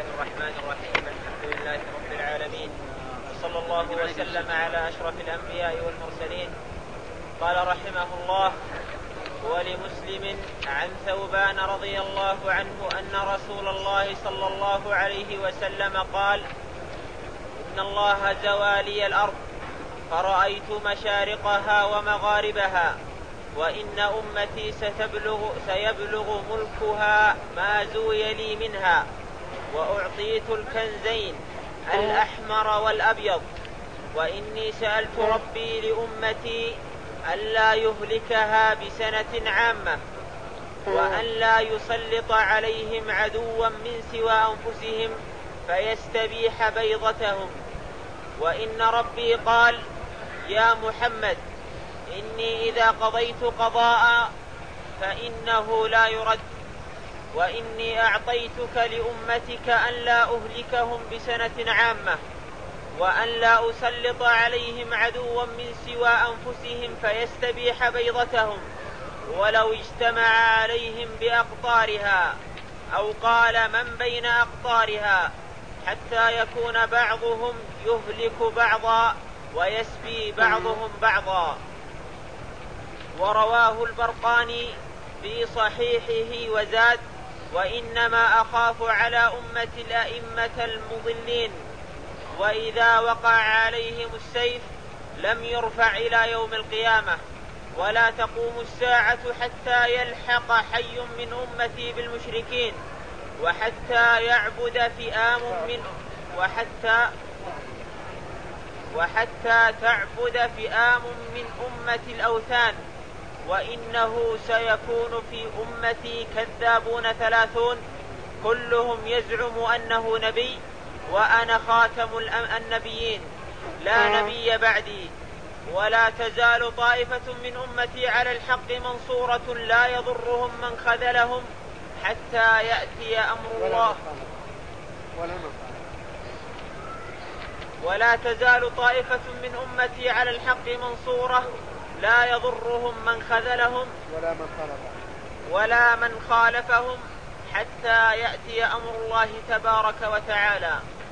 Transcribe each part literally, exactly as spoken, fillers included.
الرحمن الرحيم. الحمد لله رب العالمين، وصلى الله وسلم على أشرف الأنبياء والمرسلين. قال رحمه الله: ولمسلم عن ثوبان رضي الله عنه أن رسول الله صلى الله عليه وسلم قال: إن الله زوى لي الأرض فرأيت مشارقها ومغاربها، وإن أمتي ستبلغ سيبلغ ملكها ما زوي لي منها، وأعطيت الكنزين الأحمر والأبيض، وإني سألت ربي لأمتي ألا يهلكها بسنة عامة، وأن لا يسلط عليهم عدوا من سوى أنفسهم فيستبيح بيضتهم. وإن ربي قال: يا محمد، إني إذا قضيت قضاء فإنه لا يرد، وإني أعطيتك لأمتك أن لا أهلكهم بسنة عامة، وأن لا أسلط عليهم عدوا من سوى أنفسهم فيستبيح بيضتهم، ولو اجتمع عليهم بأقطارها، أو قال من بين أقطارها، حتى يكون بعضهم يهلك بعضا ويسبي بعضهم بعضا. ورواه البرقاني في صحيحه وزاد: وإنما أخاف على أمة الأئمة المضلين، وإذا وقع عليهم السيف لم يرفع إلى يوم القيامة، ولا تقوم الساعة حتى يلحق حي من أمتي بالمشركين، وحتى يعبد فئام من وحتى وحتى تعبد فئام من أمة الأوثان، وإنه سيكون في أمتي كذابون ثلاثون، كلهم يزعم أنه نبي، وأنا خاتم النبيين لا نبي بعدي. ولا تزال طائفة من أمتي على الحق منصورة لا يضرهم من خذلهم حتى يأتي أمر الله. ولا تزال طائفة من أمتي على الحق منصورة لا يضرهم من خذلهم ولا من خالفهم ولا من خالفهم حتى يأتي أمر الله تبارك وتعالى.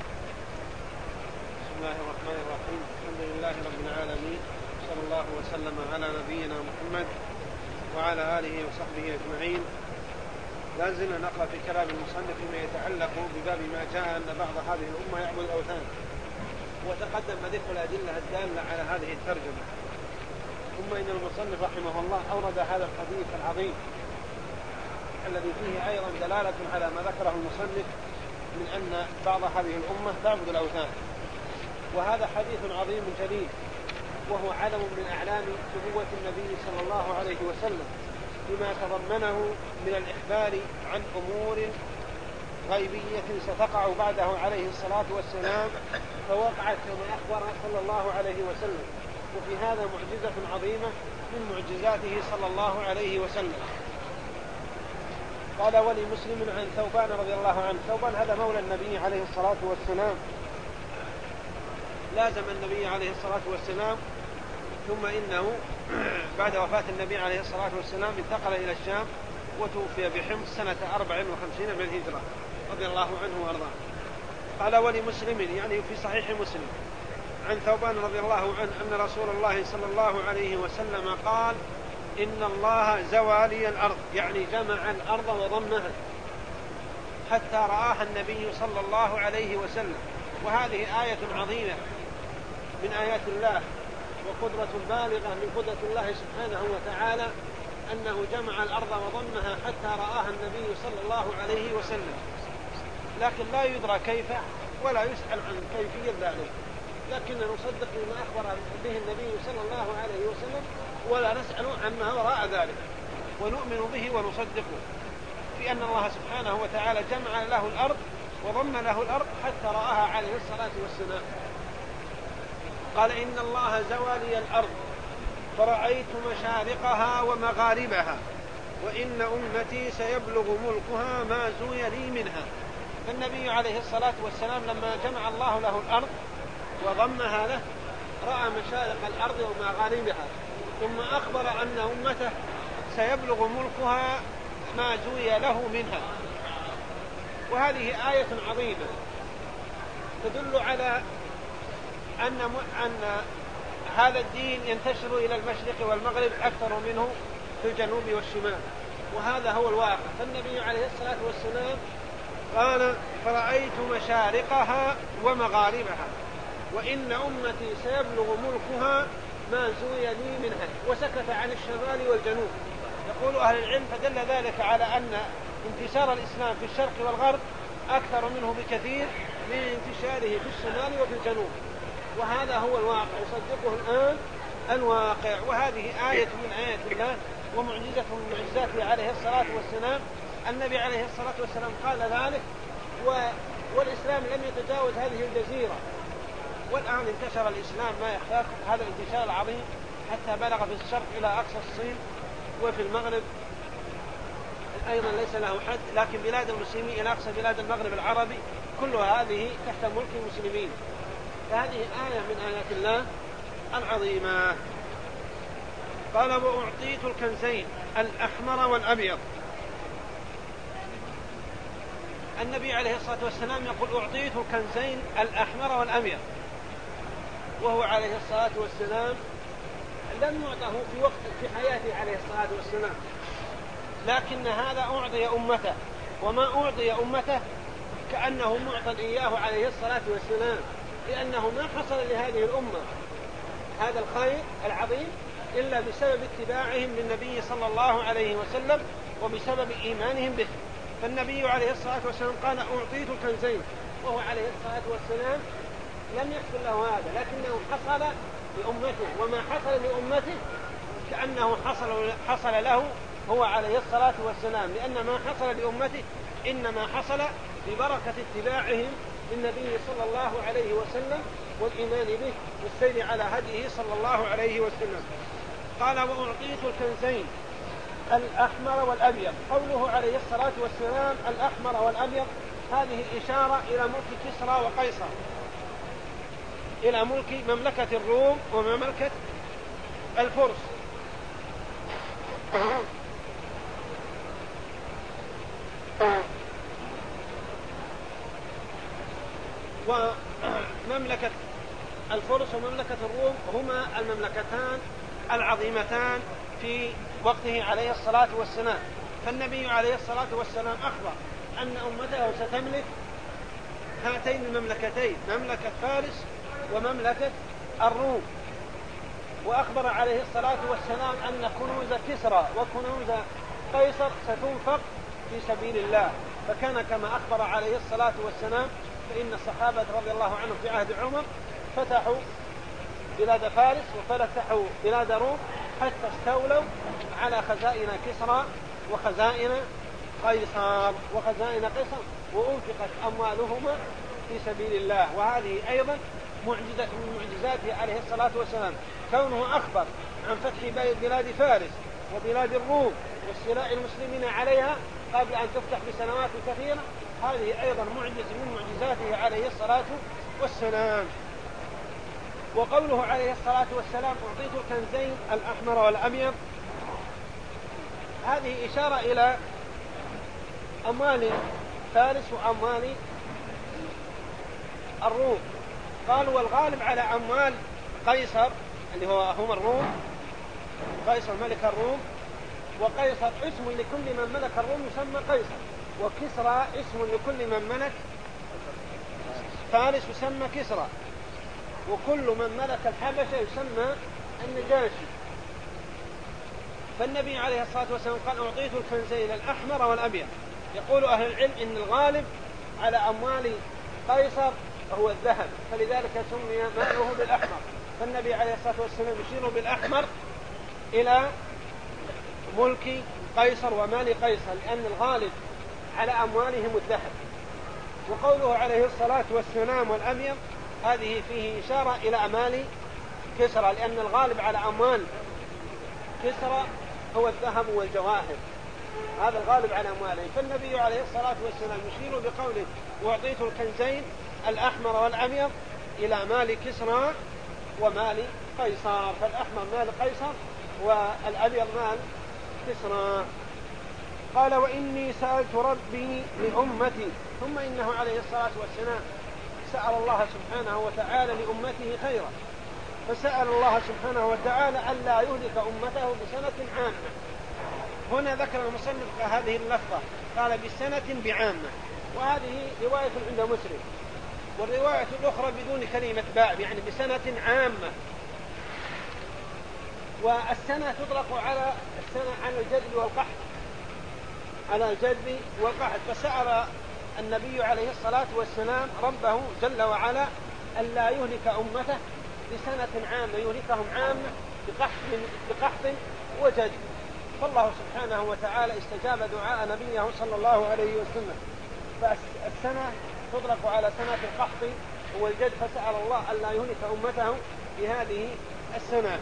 بسم الله الرحمن الرحيم. الحمد لله رب العالمين، صلى الله وسلم على نبينا محمد وعلى آله وصحبه أجمعين. لا زلنا نقرأ في كلام المصنف فيما يتعلق بباب ما جاء أن بعض هذه الأمة يعبد الأوثان، وتقدم ذكر الأدلة الدالة على هذه الترجمة. ثم إن المصنف رحمه الله أورد هذا الحديث العظيم الذي فيه أيضا دلالة على ما ذكره المصنف من أن بعض هذه الأمة تعبد الأوثان، وهذا حديث عظيم جليل، وهو علم من أعلام نبوة النبي صلى الله عليه وسلم بما تضمنه من الإخبار عن أمور غيبية ستقع بعده عليه الصلاة والسلام، فوقعت كما أخبر صلى الله عليه وسلم. وفي هذا معجزة عظيمة من معجزاته صلى الله عليه وسلم. قال: ولمسلم عن ثوبان رضي الله عنه. ثوبان هذا مولى النبي عليه الصلاة والسلام، لازم النبي عليه الصلاة والسلام، ثم إنه بعد وفاة النبي عليه الصلاة والسلام انتقل إلى الشام، وتوفي بحمص سنة أربع وخمسين من الهجرة رضي الله عنه وارضاه. قال: ولمسلم، يعني في صحيح مسلم، عن ثوبان رضي الله عنه أن رسول الله صلى الله عليه وسلم قال: إن الله زوى لي الأرض، يعني جمع الأرض وضمها حتى رآها النبي صلى الله عليه وسلم. وهذه آية عظيمة من آيات الله، وقدرة بالغة من قدرة الله سبحانه وتعالى، أنه جمع الأرض وضمها حتى رآها النبي صلى الله عليه وسلم. لكن لا يدرى كيف، ولا يسأل عن كيفية ذلك، لكن نصدق بما أخبر به النبي صلى الله عليه وسلم، ولا نسأل عما وراء ذلك، ونؤمن به ونصدقه في أن الله سبحانه وتعالى جمع له الأرض وضم له الأرض حتى رآها عليه الصلاة والسلام. قال: إن الله زوى لي الأرض فرأيت مشارقها ومغاربها، وإن أمتي سيبلغ ملكها ما زوي لي منها. فالنبي عليه الصلاة والسلام لما جمع الله له الأرض وضمها له رأى مشارق الأرض ومغاربها، ثم أخبر أن أمته سيبلغ ملكها ما زوي له منها. وهذه آية عظيمة تدل على أن, أن هذا الدين ينتشر إلى المشرق والمغرب أكثر منه في الجنوب والشمال، وهذا هو الواقع. فالنبي عليه الصلاة والسلام قال: فرأيت مشارقها ومغاربها وإن أمتي سيبلغ ملكها ما زوي لي منها، وسكت عن الشمال والجنوب. يقول أهل العلم: فدل ذلك على أن انتشار الإسلام في الشرق والغرب أكثر منه بكثير من انتشاره في الشمال وفي الجنوب، وهذا هو الواقع يصدقه الآن الواقع. وهذه آية من آيات الله ومعجزة من معجزاته عليه الصلاة والسلام. النبي عليه الصلاة والسلام قال ذلك، و... والإسلام لم يتجاوز هذه الجزيرة، والآن انتشر الإسلام ما يخاف هذا الانتشار العظيم حتى بلغ في الشرق إلى أقصى الصين، وفي المغرب أيضا ليس له حد، لكن بلاد المسلمين إلى أقصى بلاد المغرب العربي كلها هذه تحت ملك المسلمين. فهذه آية من آيات الله العظيمة. قال: وأعطيت الكنزين الأحمر والأبيض. النبي عليه الصلاة والسلام يقول: أعطيت الكنزين الأحمر والأبيض، وهو عليه الصلاة والسلام لم يعطه في وقت في حياته عليه الصلاة والسلام، لكن هذا أعطي أمته، وما أعطي أمته كأنه معطى إياه عليه الصلاة والسلام، لأنه ما حصل لهذه الأمة هذا الخير العظيم إلا بسبب اتباعهم للنبي صلى الله عليه وسلم وبسبب إيمانهم به. فالنبي عليه الصلاة والسلام قال: أعطيت الكنزين، وهو عليه الصلاة والسلام لم يحصل له هذا، لكنه حصل لأمته، وما حصل لأمته كأنه حصل, حصل له هو عليه الصلاة والسلام، لأن ما حصل لأمته إنما حصل ببركة اتباعهم للنبي صلى الله عليه وسلم والإيمان به والسير على هديه صلى الله عليه وسلم. قال: وأعطيت الكنزين الأحمر والأبيض. قوله عليه الصلاة والسلام الأحمر والأبيض هذه إشارة إلى ملك كسرى وقيصر، إلى ملك مملكة الروم ومملكة الفرس. ومملكة الفرس ومملكة الروم هما المملكتان العظيمتان في وقته عليه الصلاة والسلام. فالنبي عليه الصلاة والسلام أخبر أن أمته ستملك هاتين المملكتين، مملكة فارس ومملكة الروم. وأخبر عليه الصلاة والسلام أن كنوز كسرى وكنوز قيصر ستنفق في سبيل الله، فكان كما أخبر عليه الصلاة والسلام. فإن الصحابة رضي الله عنهم في عهد عمر فتحوا بلاد فارس وفتحوا بلاد روم حتى استولوا على خزائن كسرى وخزائن قيصر وخزائن قيصر وأنفقت أموالهما في سبيل الله. وهذه أيضا معجزة من معجزاته عليه الصلاة والسلام، كونه أخبر عن فتح بلاد فارس وبلاد الروم واستيلاء المسلمين عليها قبل أن تفتح بسنوات كثيرة. هذه أيضا معجزة من معجزاته عليه الصلاة والسلام. وقوله عليه الصلاة والسلام أعطيت الكنزين الأحمر والأبيض هذه إشارة إلى أموال فارس وأموال الروم. قالوا والغالب على أموال قيصر اللي هو هم الروم، قيصر ملك الروم، وقيصر اسم لكل من ملك الروم يسمى قيصر، وكسرى اسم لكل من ملك فارس يسمى كسرى، وكل من ملك الحبشة يسمى النجاشي. فالنبي عليه الصلاة والسلام قال أعطيت الكنزين الأحمر والأبيض. يقول أهل العلم إن الغالب على أموال قيصر هو الذهب، فلذلك سمي ماله بالأحمر. فالنبي عليه الصلاة والسلام يشير بالأحمر إلى ملك قيصر ومال قيصر، لأن الغالب على أموالهم الذهب. وقوله عليه الصلاة والسلام والأبيض هذه فيه إشارة إلى أمال كسرى، لأن الغالب على أموال كسرى هو الذهب والجواهر، هذا الغالب على أمواله. فالنبي عليه الصلاة والسلام يشير بقوله وأعطيت الكنزين الأحمر والأبيض إلى مال كسرى ومال قيصر، فالأحمر مال قيصر والأبيض مال كسرى. قال وإني سألت ربي لأمتي، ثم إنه عليه الصلاة والسلام سأل الله سبحانه وتعالى لأمته خيرا، فسأل الله سبحانه وتعالى ألا يهلك أمته بسنة عامة. هنا ذكر المصنف هذه اللفظة، قال بسنة بعامة، وهذه رواية عند مسلم، والرواية الأخرى بدون كلمة باء، يعني بسنة عامة. والسنة تطلق على السنة على الجدب والقحط، على الجدب والقحط. فسأل النبي عليه الصلاة والسلام ربه جل وعلا ألا يهلك أمته بسنة عامة، يهلكهم عامة بقحط, بقحط وجدب. فالله سبحانه وتعالى استجاب دعاء نبيه صلى الله عليه وسلم، فالسنة تطلق على سنة القحط والجدب، فسأل الله ألا يهلك أمته بهذه السنة.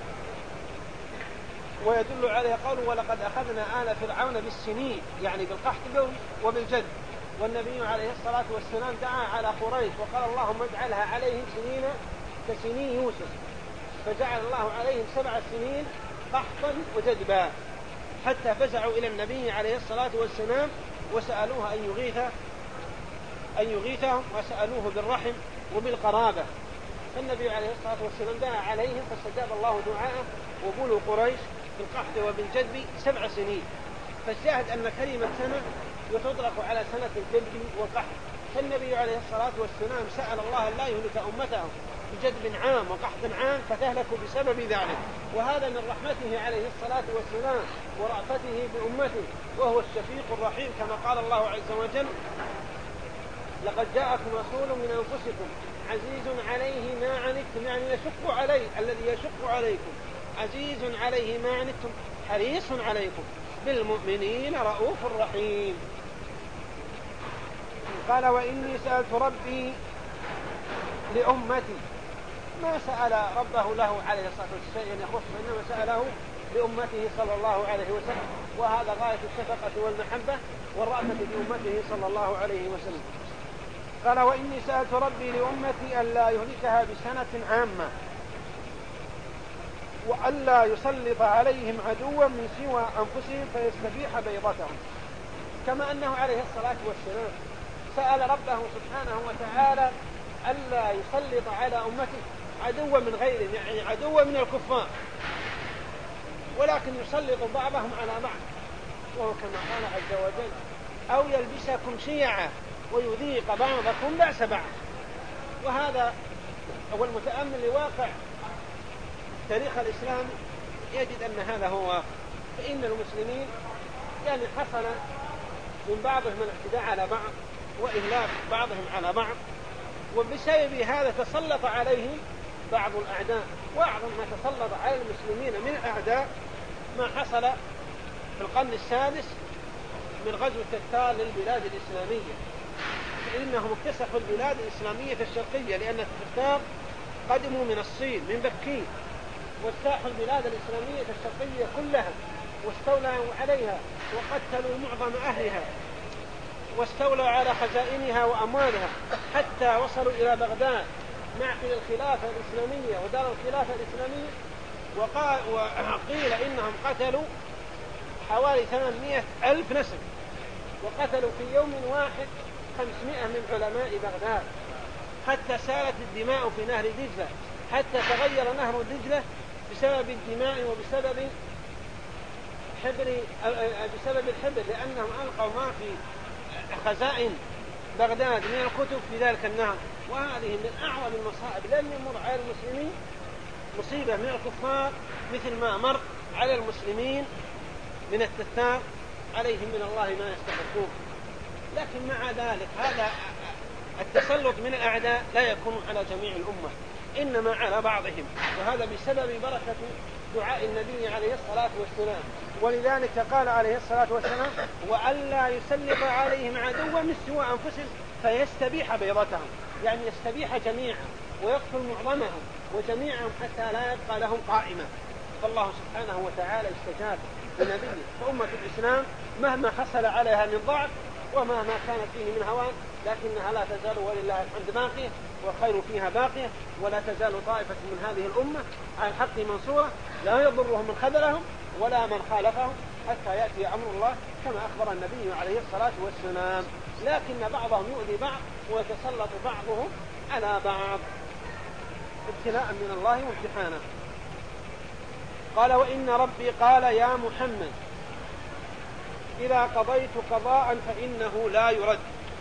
ويدل عليه قوله ولقد أخذنا آل فرعون بالسنين، يعني بالقحط وبالجدب. والنبي عليه الصلاة والسلام دعا على قريش وقال اللهم اجعلها عليهم سنين كسنين يوسف، فجعل الله عليهم سبع سنين قحطا وجدبا، حتى فزعوا إلى النبي عليه الصلاة والسلام وسألوه أن يغيث أن يغيثهم، وسألوه بالرحم وبالقرابة. فالنبي عليه الصلاة والسلام دعا عليهم فاستجاب الله دعاءه، وبلوا قريش بالقحط وبالجدب سبع سنين. فالشاهد أن كلمة سنة تطلق على سنة الجدب والقحط. فالنبي عليه الصلاة والسلام سأل الله لا يهلك أمته بجدب عام وقحط عام فتهلك بسبب ذلك، وهذا من رحمته عليه الصلاة والسلام ورأفته بأمته، وهو الشفيق الرحيم، كما قال الله عز وجل لقد جاءكم رسول من أنفسكم عزيز عليه ما عنتم، يعني يشق عليه، الذي يشق عليكم، عزيز عليه ما عنتم حريص عليكم بالمؤمنين رؤوف رحيم. قال وإني سألت ربي لأمتي، ما سأل ربه له عليه الصلاة والسلام يخص، إنما سأله لأمته صلى الله عليه وسلم، وهذا غاية الشفقة والمحبة والرأفة بأمته صلى الله عليه وسلم. قال وإني سألت ربي لأمتي ألا يهلكها بسنة عامة، وألا يسلط عليهم عدوا من سوى أنفسهم فيستبيح بيضتهم. كما أنه عليه الصلاة والسلام سأل ربه سبحانه وتعالى ألا يسلط على أمته عدوا من غيرهم، يعني عدوا من الكفار، ولكن يسلط بعضهم على بعض، وهو كما قال عز وجل أو يلبسكم شيعا ويذيق بعضكم بأس بعض. وهذا هو المتأمل لواقع تاريخ الإسلام يجد أن هذا هو واقع. فإن المسلمين يعني حصل من بعضهم الاعتداء على بعض وإهلاك بعضهم على بعض، وبسبب هذا تسلط عليهم بعض الأعداء. وأعظم ما تسلط على المسلمين من الأعداء ما حصل في القرن السادس من غزو التتار للبلاد الإسلامية، فإنهم اكتسحوا البلاد الإسلامية الشرقية، لأن التتار قدموا من الصين من بكين واجتاحوا البلاد الإسلامية الشرقية كلها واستولوا عليها وقتلوا معظم أهلها واستولوا على خزائنها وأموالها، حتى وصلوا إلى بغداد معقل الخلافة الإسلامية ودار الخلافة الإسلامية. وقيل إنهم قتلوا حوالي ثمانمائة ألف نسل، وقتلوا في يوم واحد خمسمائة من علماء بغداد، حتى سالت الدماء في نهر دجلة، حتى تغير نهر دجلة بسبب الدماء وبسبب حبر بسبب الحبر، لأنهم ألقوا ما في خزائن بغداد من الكتب في ذلك النهر. وهذه من أعظم المصائب، لم يمر على المسلمين مصيبة من الكفار مثل ما مر على المسلمين من التتار، عليهم من الله ما يستحقون. لكن مع ذلك هذا التسلط من الأعداء لا يكون على جميع الأمة، إنما على بعضهم، وهذا بسبب بركة دعاء النبي عليه الصلاة والسلام. ولذلك قال عليه الصلاة والسلام وألا يسلط عليهم عدوا من سوى أنفسهم فيستبيح بيضتهم، يعني يستبيح جميعا ويقتل معظمهم وجميعهم حتى لا يبقى لهم قائمة. فالله سبحانه وتعالى استجاب لنبيه. فأمة الإسلام مهما حصل عليها من ضعف ومهما كانت فيه من هوان، لكنها لا تزال ولله الحمد باقية والخير فيها باقية، ولا تزال طائفة من هذه الأمة على الحق منصورة، لا يضرهم من خذلهم ولا من خالفهم حتى يأتي أمر الله كما أخبر النبي عليه الصلاة والسلام. لكن بعضهم يؤذي بعض ويتسلط بعضهم على بعض ابتلاء من الله وامتحانا. قال وإن ربي قال يا محمد إذا قضيت قضاء فإنه لا يرد.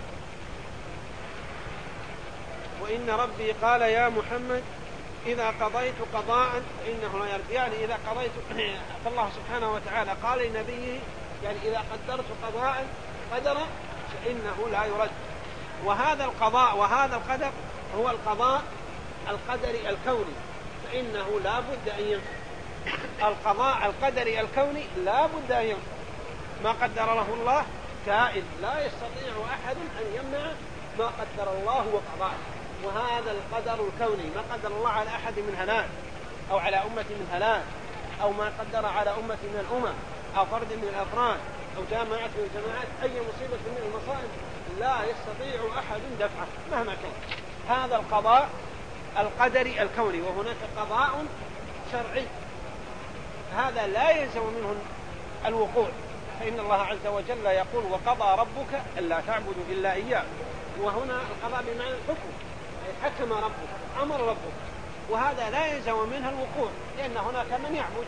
وإن ربي قال يا محمد إذا قضيت قضاء فإنه لا يرد، يعني إذا قضيت فالله سبحانه وتعالى قال لنبيه يعني إذا قدرت قضاء قدر فإنه لا يرد. وهذا القضاء وهذا القدر هو القضاء القدري الكوني، فإنه لا بد أن ينفذ. القضاء القدري الكوني لا بد أن ينفذ، ما قدر له الله كائن، لا يستطيع أحد أن يمنع ما قدر الله وقضاه. وهذا القدر الكوني ما قدر الله على أحد من هلاك أو على أمة من هلاك، أو ما قدر على أمة من الأمم أو فرد من الأفراد أو جماعة من الجماعات، أي مصيبة من المصائب لا يستطيع أحد دفعه مهما كان. هذا القضاء القدري الكوني. وهناك قضاء شرعي، هذا لا يلزم منه الوقوع، فإن الله عز وجل يقول وقضى ربك ألا تعبدوا إلا إياه. وهنا القضاء بمعنى الحكم، أي حكم ربك أمر ربك، وهذا لا يلزم منها الوقوع، لأن هناك من يعبد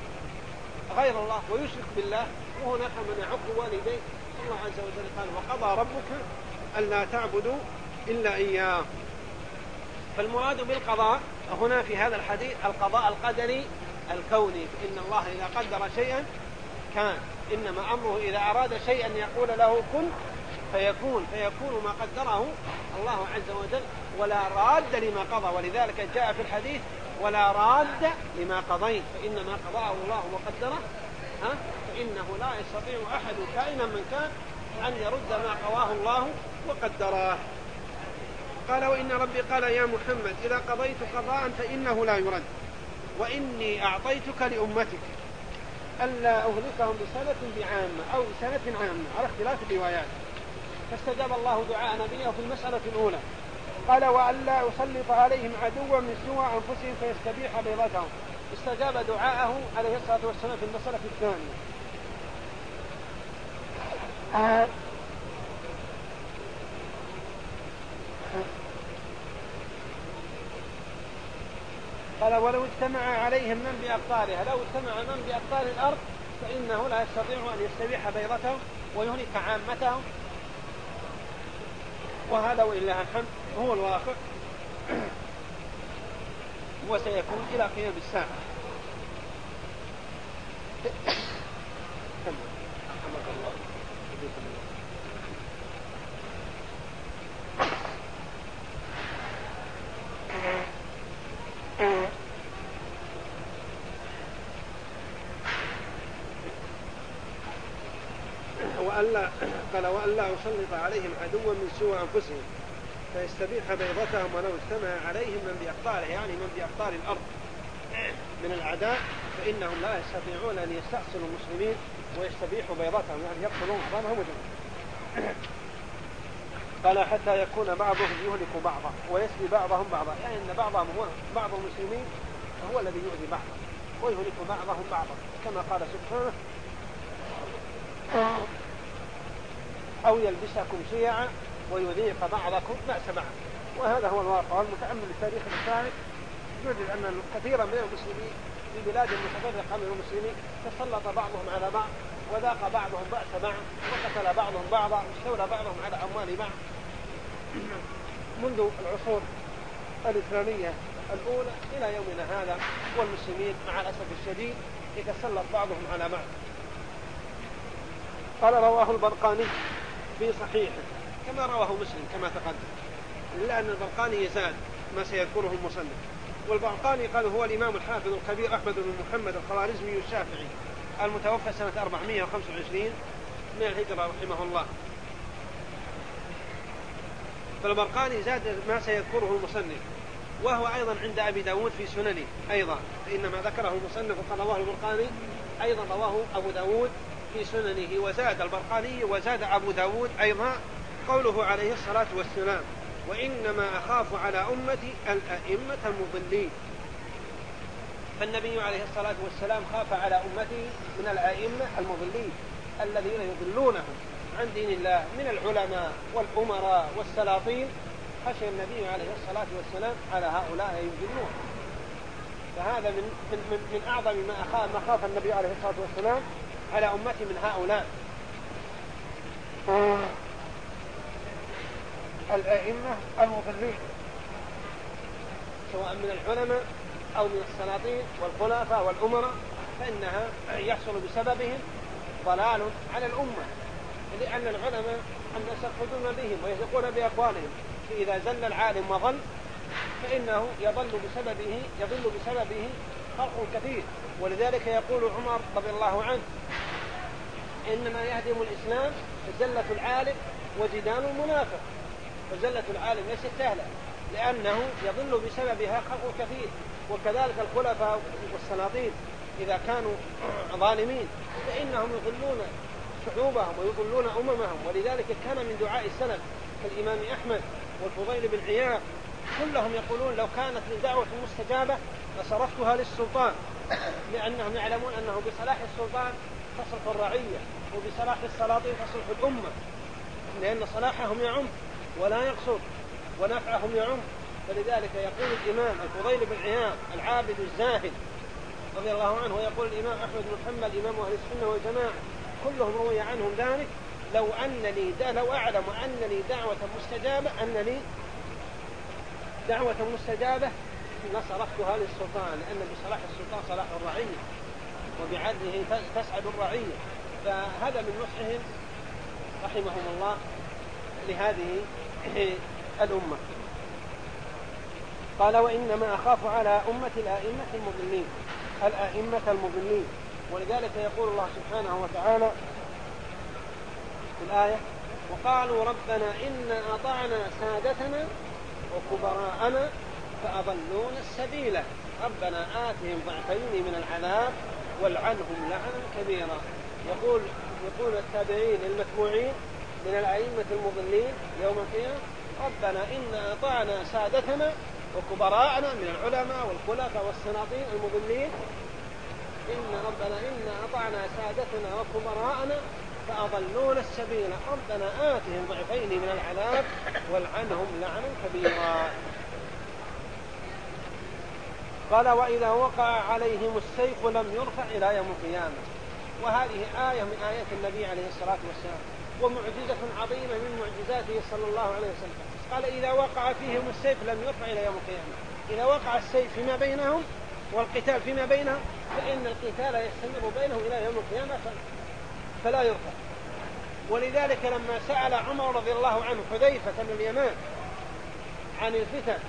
غير الله ويشرك بالله، وهناك من يعق والديه. الله عز وجل قال وقضى ربك ألا تعبدوا إلا إياه. فالمراد بالقضاء هنا في هذا الحديث القضاء القدري الكوني، فإن الله إذا قدر شيئا كان، إنما أمره إذا أراد شيئا يقول له كن فيكون، فيكون ما قدره الله عز وجل ولا راد لما قضى. ولذلك جاء في الحديث ولا راد لما قضيت، فإنما قضاه الله وقدره ها فإنه لا يستطيع أحد كائنا من كان أن يرد ما قضاه الله وقدره. قال وإن ربي قال يا محمد إذا قضيت قضاء فإنه لا يرد، وإني أعطيتك لأمتك ألا أهلكهم بسنة بعامة أو بسنة عامة على اختلاف الروايات. فاستجاب الله دعاء نبيه في المسألة الأولى، قال وألا أسلط عليهم عدوا من سوى أنفسهم فيستبيح بيضتهم. استجاب دعاءه عليه الصلاة والسلام في المسألة الثانية. آه. قال ولو اجتمع عليهم من بأقطارها، لو اجتمع من بأقطار الأرض فإنه لا يستطيع أن يستبيح بيضتهم ويهلك عامتهم. وهذا ولله الحمد هو الواقع وسيكون إلى قيام الساعة. وألا قال وألا أسلط عليهم عدوا من سوى أنفسهم فيستبيح بيضتهم ولو اجتمع عليهم من بأقطاره، يعني من بأقطار الأرض من الأعداء، فإنهم لا يستطيعون أن يستأصلوا المسلمين ويستبيحوا بيضتهم، يعني يقتلون بعضهم وجميعا. قال حتى يكون بعضهم يهلك بعضا ويسبي بعضهم بعضا، يعني أن بعضهم هو بعض المسلمين هو الذي يؤذي بعضا ويهلك بعضهم بعضا، كما قال سبحانه أو يلبسكم شيعا ويذيق بعضكم بأس بعض. وهذا هو الواقع. والمتأمل التاريخ الإسلامي يوجد أن كثيرا من المسلمين في بلاد متفرقة من المسلمين تسلط بعضهم على بعض وذاق بعضهم بأس بعض وقتل بعضهم بعضا واستولى بعضهم على أموال بعض منذ العصور الإسلامية الأولى إلى يومنا هذا. والمسلمين مع الأسف الشديد يتسلط بعضهم على بعض. قال رواه البرقاني في صحيحه كما رواه مسلم كما تقدم، إلا أن البرقاني يزاد ما سيذكره المصنف. والبرقاني قال هو الإمام الحافظ الكبير أحمد بن محمد الخوارزمي الشافعي المتوفى سنة أربعمائة وخمسة وعشرين من الهجرة رحمه الله. فالبرقاني زاد ما سيذكره المصنف، وهو أيضا عند أبي داود في سننه أيضا، فإنما ذكره المصنف وقال رواه البرقاني أيضا رواه أبو داود في سننه. وزاد البرقاني وزاد أبو داود أيضا قوله عليه الصلاة والسلام وإنما أخاف على أمتي الأئمة المضلين. فالنبي عليه الصلاة والسلام خاف على أمته من الأئمة المضلين الذين يضلونهم عن دين الله من العلماء والأمراء والسلاطين. خشي النبي عليه الصلاة والسلام على هؤلاء يضلون. فهذا من, من, من, من أعظم ما أخاف, ما خاف النبي عليه الصلاة والسلام على أمته من هؤلاء الأئمة المضلين سواء من العلماء أو من السلاطين والخلفاء والأمراء، فإنها يحصل بسببهم ضلال على الأمة، لأن العلماء الناس يقصدون بهم ويثقون بأقوالهم، فإذا زل العالم وضل فإنه يضل بسببه يضل بسببه خلق كثير. ولذلك يقول عمر رضي الله عنه: إنما يهدم الإسلام زلة العالم وجدال المنافق. فزلة العالم ليست سهلة لأنه يضل بسببها خلق كثير. وكذلك الخلفاء والسلاطين إذا كانوا ظالمين فإنهم يضلون شعوبهم ويضلون أممهم. ولذلك كان من دعاء السلف كالإمام أحمد والفضيل بن عياض كلهم يقولون: لو كانت لدعوة مستجابة لصرفتها للسلطان، لأنهم يعلمون أنه بصلاح السلطان تصلح الرعية، وبصلاح السلاطين تصلح الأمة، لأن صلاحهم يعم ولا يقصر ونفعهم يعم. فلذلك يقول الإمام الفضيل بن عياض العابد الزاهد رضي الله عنه، ويقول الإمام أحمد بن محمد إمام أهل السنة والجماعة كلهم روي عنهم ذلك: لو أن لي لو أعلم أن لي دعوة مستجابة أن لي دعوة مستجابة لصرفتها للسلطان، لأن بصلاح السلطان صلاح الرعية، وبعدله تسعد الرعية. فهذا من نصحهم رحمهم الله لهذه الأمة. قال: وإنما أخاف على أمة الأئمة المضلين الأئمة المضلين. ولذلك يقول الله سبحانه وتعالى في الآية: وقالوا ربنا إنا أطعنا سادتنا وكبراءنا فأضلونا السبيل ربنا آتهم ضعفين من العذاب والعنهم لعنا كبيرا. يقول يقول التابعين المتبوعين من الأئمة المضلين يوم القيامة: ربنا إنا أطعنا سادتنا وكبراءنا من العلماء والخلفاء والسلاطين المضلين إن ربنا إنا أطعنا سادتنا وكبراءنا فأضلونا السبيل ربنا آتهم ضعفين من العذاب والعنهم لعنا كبيرا. قال: وإذا وقع عليهم السيف لم يرفع إلى يوم القيامة. وهذه آية من آيات النبي عليه الصلاة والسلام، ومعجزة عظيمة من معجزاته صلى الله عليه وسلم. قال: إذا وقع فيهم السيف لم يرفع إلى يوم القيامة. إذا وقع السيف فيما بينهم والقتال فيما بينهم فإن القتال يستمر بينهم إلى يوم القيامة فلا يرفع. ولذلك لما سأل عمر رضي الله عنه حذيفة بن اليمان عن الفتن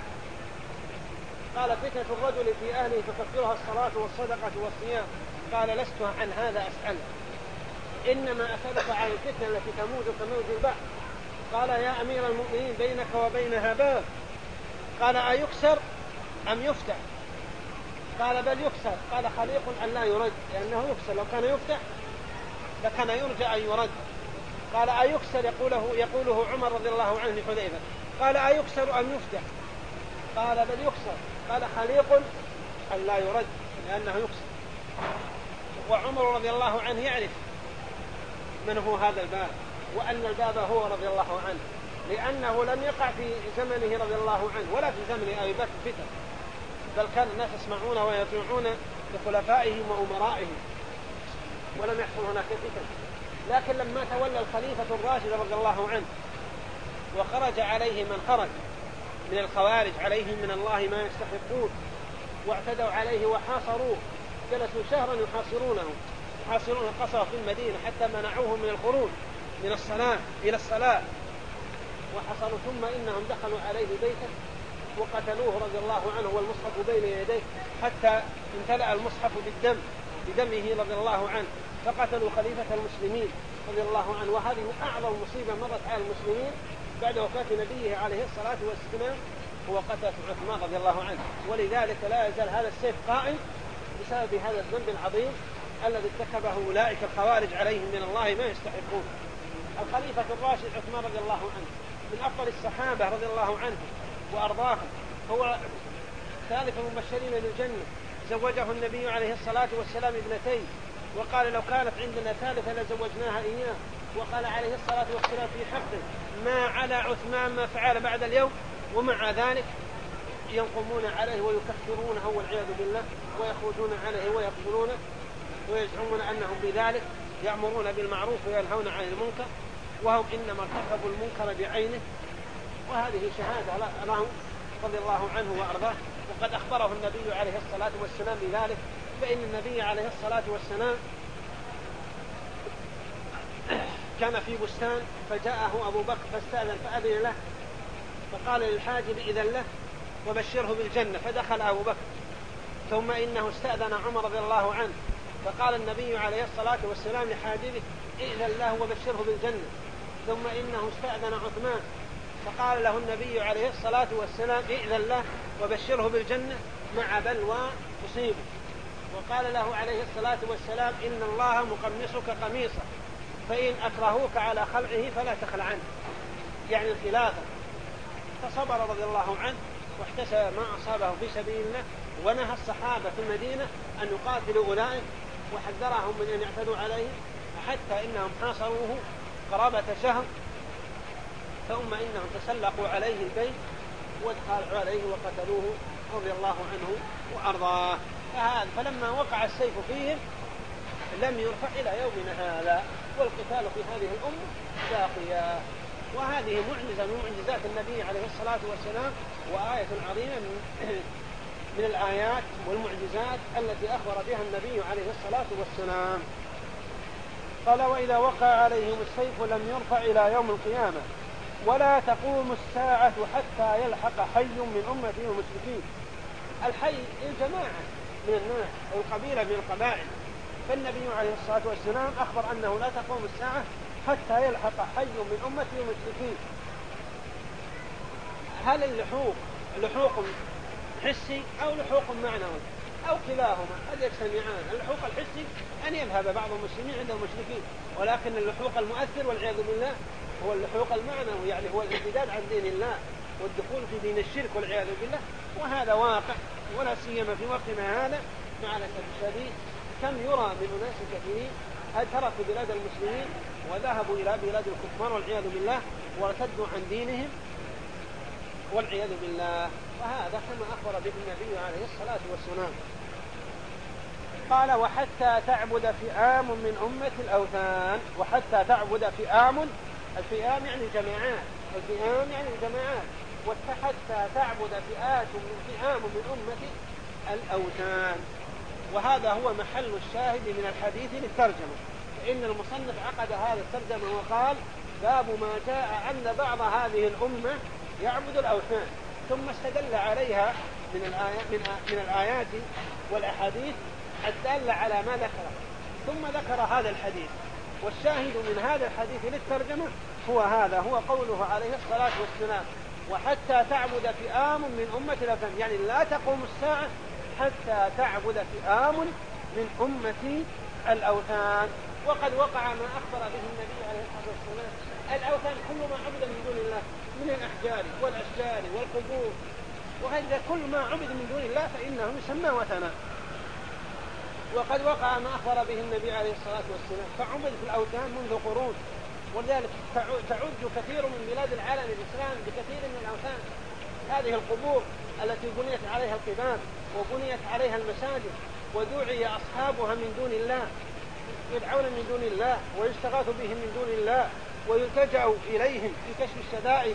قال: فتنة الرجل في أهله تكفرها الصلاة والصدقة والصيام. قال: لست عن هذا أسألك، إنما أسألك عن الفتنة التي تموج كموج البحر. قال: يا أمير المؤمنين بينك وبينها باب. قال: أيكسر أم يفتح؟ قال: بل يكسر. قال: خليق أن لا يرد، لأنه يكسر، لو كان يفتح لكان يرجى أن يرد. قال: أيكسر يقوله, يقوله عمر رضي الله عنه لحذيفة. قال: أيكسر أم يفتح؟ قال: بل يكسر. قال: خليق أن لا يرد، لأنه يكسر. وعمر رضي الله عنه يعرف من هو هذا الباب، وأن الباب هو رضي الله عنه، لأنه لم يقع في زمنه رضي الله عنه ولا في زمن أبي بكر فتن، بل كان الناس يسمعون ويطيعون لخلفائهم وأمرائهم ولم يحصل هناك فتن. لكن لما تولى الخليفة الراشد رضي الله عنه وخرج عليه من خرج من الخوارج عليهم من الله ما يستحقون، واعتدوا عليه وحاصروه، جلسوا شهرا يحاصرونه يحاصرون القصر في المدينة حتى منعوه من الخروج من الصلاة إلى الصلاة وحصلوا. ثم إنهم دخلوا عليه بيته وقتلوه رضي الله عنه والمصحف بين يديه حتى امتلأ المصحف بالدم بدمه رضي الله عنه، فقتلوا خليفة المسلمين رضي الله عنه. وهذه أعظم مصيبة مرت على المسلمين بعد وفاة نبيه عليه الصلاة والسلام، هو قتل عثمان رضي الله عنه. ولذلك لا يزال هذا السيف قائم بسبب هذا الذنب العظيم الذي ارتكبه أولئك الخوارج عليهم من الله ما يستحقون. الخليفة الراشد عثمان رضي الله عنه من أفضل الصحابة رضي الله عنه وأرضاهم، هو ثالث المبشرين للجنة، زوجه النبي عليه الصلاة والسلام ابنتين، وقال لو كانت عندنا ثالثة لزوجناها إياه. وقال عليه الصلاة والسلام في حقه ما على عثمان ما فعل بعد اليوم، ومع ذلك ينقمون عليه ويكفرونه والعياذ بالله، ويخرجون عليه ويقتلونه، ويزعمون أنهم بذلك يأمرون بالمعروف وينهون عن المنكر، وهم إنما ارتكبوا المنكر بعينه. وهذه شهادة له رضي الله عنه وأرضاه، وقد أخبره النبي عليه الصلاة والسلام بذلك. فإن النبي عليه الصلاة والسلام كان في بستان، فجاءه أبو بكر فاستأذن فأذن له، فقال للحاجب إذن له وبشره بالجنة، فدخل أبو بكر. ثم إنه استأذن عمر رضي الله عنه، فقال النبي عليه الصلاة والسلام لحاجبه إذن له وبشره بالجنة. ثم إنه استأذن عثمان، فقال له النبي عليه الصلاة والسلام إذن له وبشره بالجنة مع بلوى تصيبه. وقال له عليه الصلاة والسلام إن الله مقمصك قميصا، فإن أكرهوك على خلعه فلا تخلع عنه، يعني الخلافة. فصبر رضي الله عنه واحتسب ما أصابه في سبيل الله، ونهى الصحابة في المدينة أن يقاتلوا أولئك، وحذرهم من أن يعتدوا عليه، حتى إنهم حاصروه قرابة شهر. ثم إنهم تسلقوا عليه البيت ودخلوا عليه وقتلوه رضي الله عنه وأرضاه. فلما وقع السيف فيهم لم يرفع إلى يومنا هذا، والقتال في هذه الأمة باقية. وهذه معجزة من معجزات النبي عليه الصلاة والسلام، وآية عظيمة من الآيات والمعجزات التي أخبر بها النبي عليه الصلاة والسلام. قال وإذا وقع عليهم السيف لم يرفع إلى يوم القيامة ولا تقوم الساعة حتى يلحق حي من أمته المشركين. الحي الجماعة من الناس أو القبيلة من القبائل. فالنبي عليه الصلاة والسلام أخبر أنه لا تقوم الساعة حتى يلحق حي من أمته المشركين. هل اللحوق لحوق حسي أو لحوق معنوي أو كلاهما؟ قد يجتمعان. اللحوق الحسي أن يذهب بعض المسلمين عند المشركين، ولكن اللحوق المؤثر والعياذ بالله هو اللحوق المعنوي، يعني هو الارتداد عن دين الله والدخول في دين الشرك والعياذ بالله. وهذا واقع، ولا سيما في وقتنا هذا مع الأسف الشديد. كم يرى من أناس كثيرين هل تركوا بلاد المسلمين وذهبوا إلى بلاد الكفار والعياذ بالله وارتدوا عن دينهم والعياذ بالله. وهذا كما أخبر به النبي عليه الصلاة والسلام. قال وحتى تعبد فئام من أمة الأوثان. وحتى تعبد فئام، الفئام يعني جماعات، الفئام يعني جماعات، وحتى تعبد فئات من فئام من أمة الأوثان. وهذا هو محل الشاهد من الحديث للترجمة. فإن المصنف عقد هذا الترجمة وقال باب ما جاء أن بعض هذه الأمة يعبد الأوثان، ثم استدل عليها من الآيات, من, من الآيات والأحاديث الدالة على ما ذكره، ثم ذكر هذا الحديث. والشاهد من هذا الحديث للترجمة هو هذا، هو قوله عليه الصلاة والسلام وحتى تعبد فئام من أمة الأوثان، يعني لا تقوم الساعة حتى تعبد فئام من أمة الأوثان. وقد وقع ما أخبر به النبي عليه الصلاة والسلام. الأوثان كل ما عبد من دون الله من الأحجار والأشجار والقبور وغير كل ما عبد من دون الله فإنه يسمى وثنا. وقد وقع ما أخبر به النبي عليه الصلاة والسلام فعبد في الأوثان منذ قرون، ولذلك تعج كثير من بلاد العالم الإسلامي بكثير من الأوثان. هذه القبور التي بنيت عليها القباب وبنيت عليها المساجد ودعي أصحابها من دون الله، يدعون من دون الله ويستغاث بهم من دون الله ويلتجأ إليهم في كشف الشدائد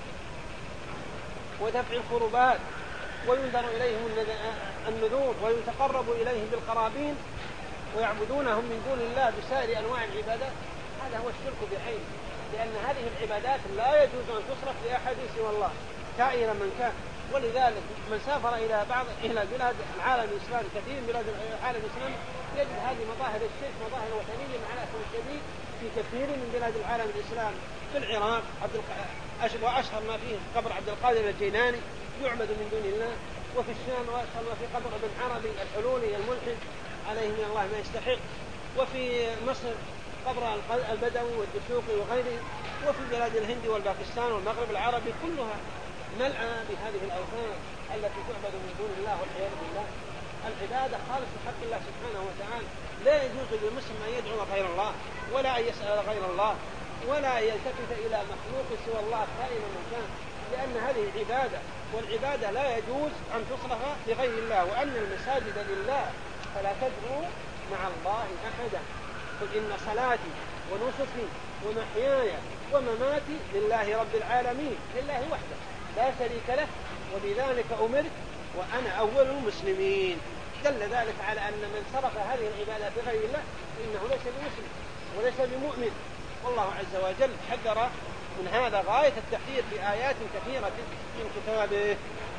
ودفع الكربات، وينذر إليهم النذور ويتقرب إليهم بالقرابين ويعبدونهم من دون الله بسائر أنواع العبادات. هذا هو الشرك بعينه، لأن هذه العبادات لا يجوز أن تصرف لأحد سوى الله كائنا من كان. ولذلك من سافر إلى بعض إلى بلاد العالم الإسلامي، كثير من بلاد العالم الإسلامي، يجد هذه مظاهر الشرك مظاهر وثنية مع الأسف الشديد في كثير من بلاد العالم الإسلامي. في العراق عبد الق... وأشهر ما فيه قبر عبد القادر الجيلاني يعبد من دون الله، وفي الشام وأشهر ما في قبر ابن عربي الحلولي الملحد عليه من الله ما يستحق، وفي مصر قبر البدوي والدسوقي وغيره، وفي بلاد الهند والباكستان والمغرب العربي كلها ملأى بهذه الأوثان التي تعبد من دون الله والعياذ بالله. العبادة خالص بحق الله سبحانه وتعالى. لا يجوز للمسلم أن يدعو غير الله، ولا أن يسأل غير الله، ولا يلتفت إلى مخلوق سوى الله كائنا من كان، لأن هذه عبادة، والعبادة لا يجوز أن تصرف لغير الله، وأن المساجد لله فلا تدعوا مع الله أحدا. قل إن صلاتي ونسكي ومحياي ومماتي لله رب العالمين، لله وحده لا شريك له، وبذلك أمرت وأنا أول المسلمين. دل ذلك على أن من صرف هذه العبادة بغير الله إنه ليس بمسلم وليس بمؤمن. والله عز وجل حذر من هذا غاية التحذير في آيات كثيرة من كتابه.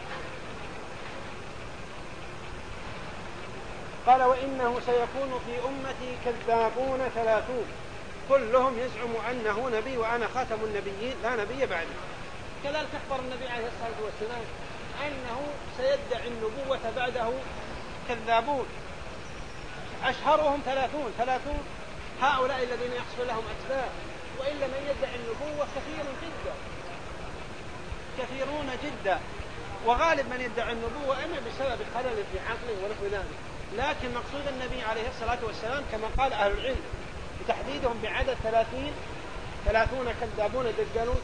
قال وإنه سيكون في أمتي كذابون ثلاثون كلهم يزعم أنه نبي وأنا خاتم النبيين لا نبي بعدي. كذلك أخبر النبي عليه الصلاة والسلام أنه سيدعي النبوة بعده كذابون، أشهرهم ثلاثون ثلاثون هؤلاء الذين يحصل لهم أتباع، وإلا من يدعي النبوة كثير جدا كثيرون جدا، وغالب من يدعي النبوة إما بسبب خلل في عقله ونحو ذلك. لكن مقصود النبي عليه الصلاة والسلام كما قال أهل العلم بتحديدهم بعدد ثلاثين ثلاثون كذابون دجالون.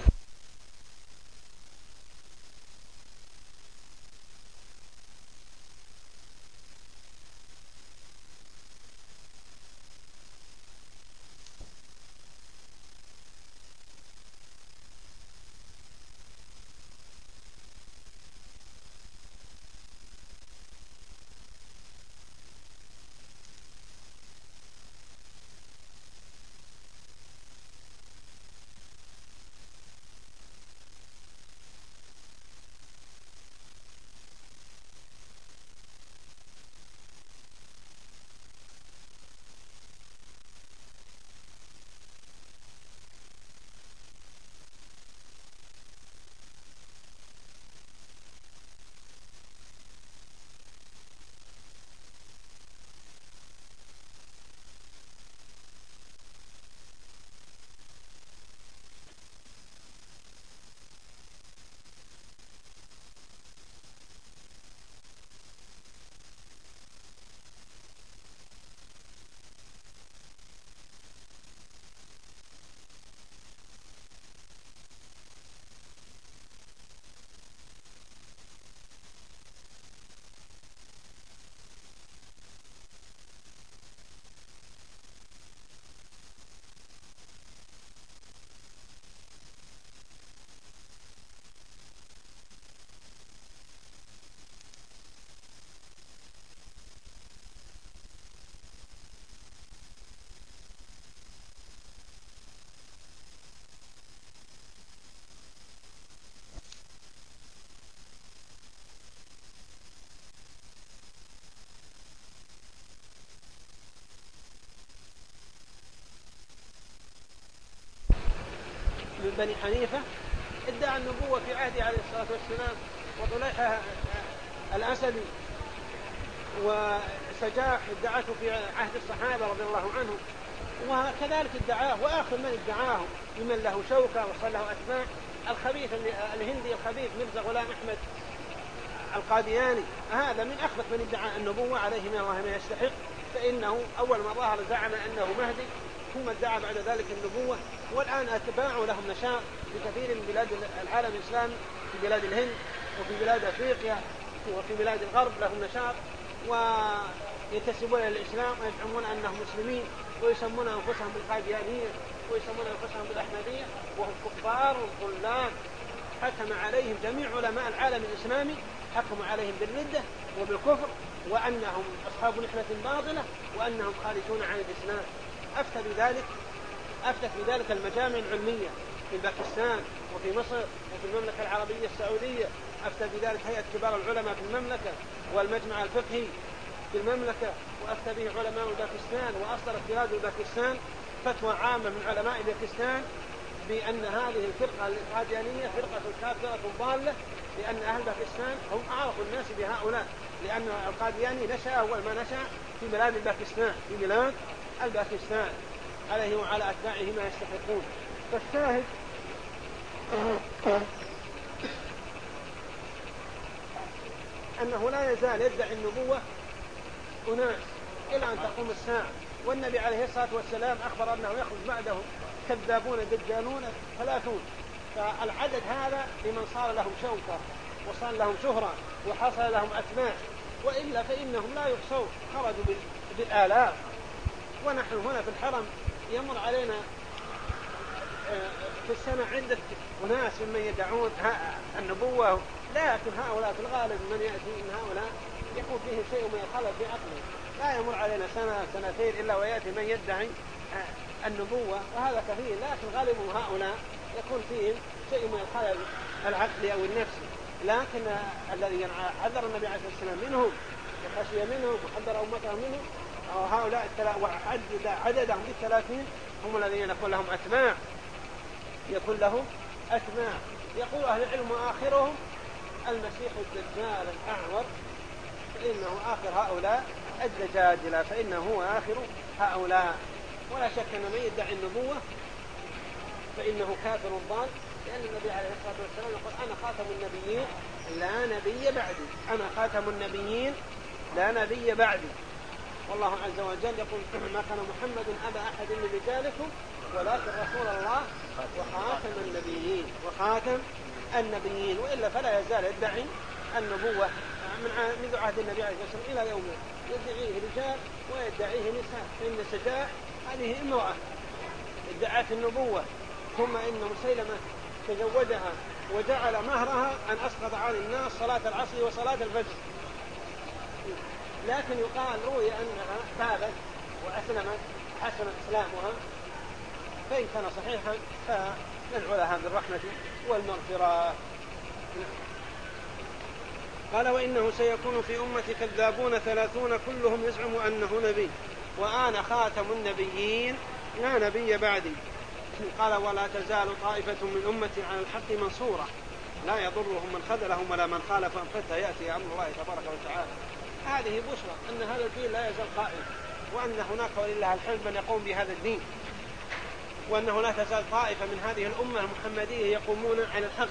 من بني حنيفة ادعى النبوة في عهده عليه الصلاة والسلام، وطليحة الأسدي وسجاح ادعته في عهد الصحابة رضي الله عنهم، وكذلك ادعاه وآخر من ادعاه ممن له شوكة وصل له أتباع الخبيث الهندي الخبيث مرزا غلام أحمد القادياني. هذا من أخبث من ادعى النبوة عليه من الله ما يستحق، فإنه أول ما ظهر زعم أنه مهدي، ثم ادعى بعد ذلك النبوة، والآن أتباعه لهم نشاط في كثير من بلاد العالم الإسلامي، في بلاد الهند وفي بلاد أفريقيا وفي بلاد الغرب لهم نشاط، وينتسبون إلى الإسلام ويزعمون أنهم مسلمين، ويسمون أنفسهم بالقاديانية ويسمون أنفسهم بالأحمدية، وهم كفار ضلال. حكم عليهم جميع علماء العالم الإسلامي، حكموا عليهم بالردة وبالكفر، وأنهم أصحاب نحلة باطلة، وأنهم خارجون عن الإسلام. أفتى بذلك أفتت بذلك المجامع العلمية في باكستان وفي مصر وفي المملكة العربية السعودية، أفتى بذلك هيئة كبار العلماء في المملكة والمجمع الفقهي في المملكة، وأفتى به علماء باكستان، وأصدرت بلاد باكستان فتوى عامة من علماء باكستان بأن هذه الفرقة القاديانية فرقة كافرة ضالة، لأن أهل باكستان هم أعرف الناس بهؤلاء، لأن القادياني نشأ أول ما نشأ في بلاد باكستان في بلاد الباكستان عليه وعلى أتباعه ما يستحقون. فالشاهد أنه لا يزال يدعي النبوة أناس إلى أن تقوم الساعة. والنبي عليه الصلاة والسلام أخبر أنه يخرج بعده كذابون دجالون ثلاثون. فالعدد هذا لمن صار لهم شوكة وصار لهم شهرة وحصل لهم أتباع، وإلا فإنهم لا يحصون، خرجوا بالآلاف. ونحن هنا في الحرم يمر علينا في السنة عدة أناس ممن يدعون النبوة، لكن هؤلاء في الغالب من يأتي من هؤلاء يكون فيه شيء من الخلل في عقله. لا يمر علينا سنة سنتين إلا ويأتي من يدعي النبوة، وهذا كثير، لكن غالب هؤلاء يكون فيهم شيء من الخلل العقلي أو النفسي. لكن الذي حذر النبي عليه الصلاة والسلام منهم وخشي منهم وحذر أمته منهم هؤلاء وعدد عددهم بالثلاثين هم الذين يكون لهم أتباع يكون لهم أتباع. يقول أهل العلم آخرهم المسيح الدجال الأعور، فإنه آخر هؤلاء الدجاجلة، فإنه هو آخر هؤلاء. ولا شك أن من يدعي النبوة فإنه كافر ضال، لأن النبي عليه الصلاة والسلام يقول أنا خاتم النبيين لا نبي بعدي، أنا خاتم النبيين لا نبي بعدي. والله عز وجل يقول ما كان محمد أبا أحد من رجالكم ولكن رسول الله وخاتم النبيين وخاتم النبيين. وإلا فلا يزال يدعي النبوة من منذ عهد النبي عليه الصلاة والسلام إلى يومه، يدعيه رجال ويدعيه نساء. إن سجاء هذه امرأة ادعت النبوة، ثم إن مسيلمة تزوجها وجعل مهرها أن أسقط عن الناس صلاة العصر وصلاة الفجر، لكن يقال روي أنها تابت وأسلمت حسن إسلامها، فإن كان صحيحا فندعو لها بالرحمة والمغفرة. قال وإنه سيكون في أمتي كذابون ثلاثون كلهم يزعم أنه نبي وأنا خاتم النبيين لا نبي بعدي. قال ولا تزال طائفة من أمتي على الحق منصورة لا يضرهم من خذلهم ولا من خالفهم حتى يأتي أمر الله تبارك وتعالى. هذه بشرى أن هذا الدين لا يزال قائم، وأن هناك ولله الحمد من يقوم بهذا الدين، وأنه لا تزال طائفة من هذه الأمة المحمدية يقومون على الحق،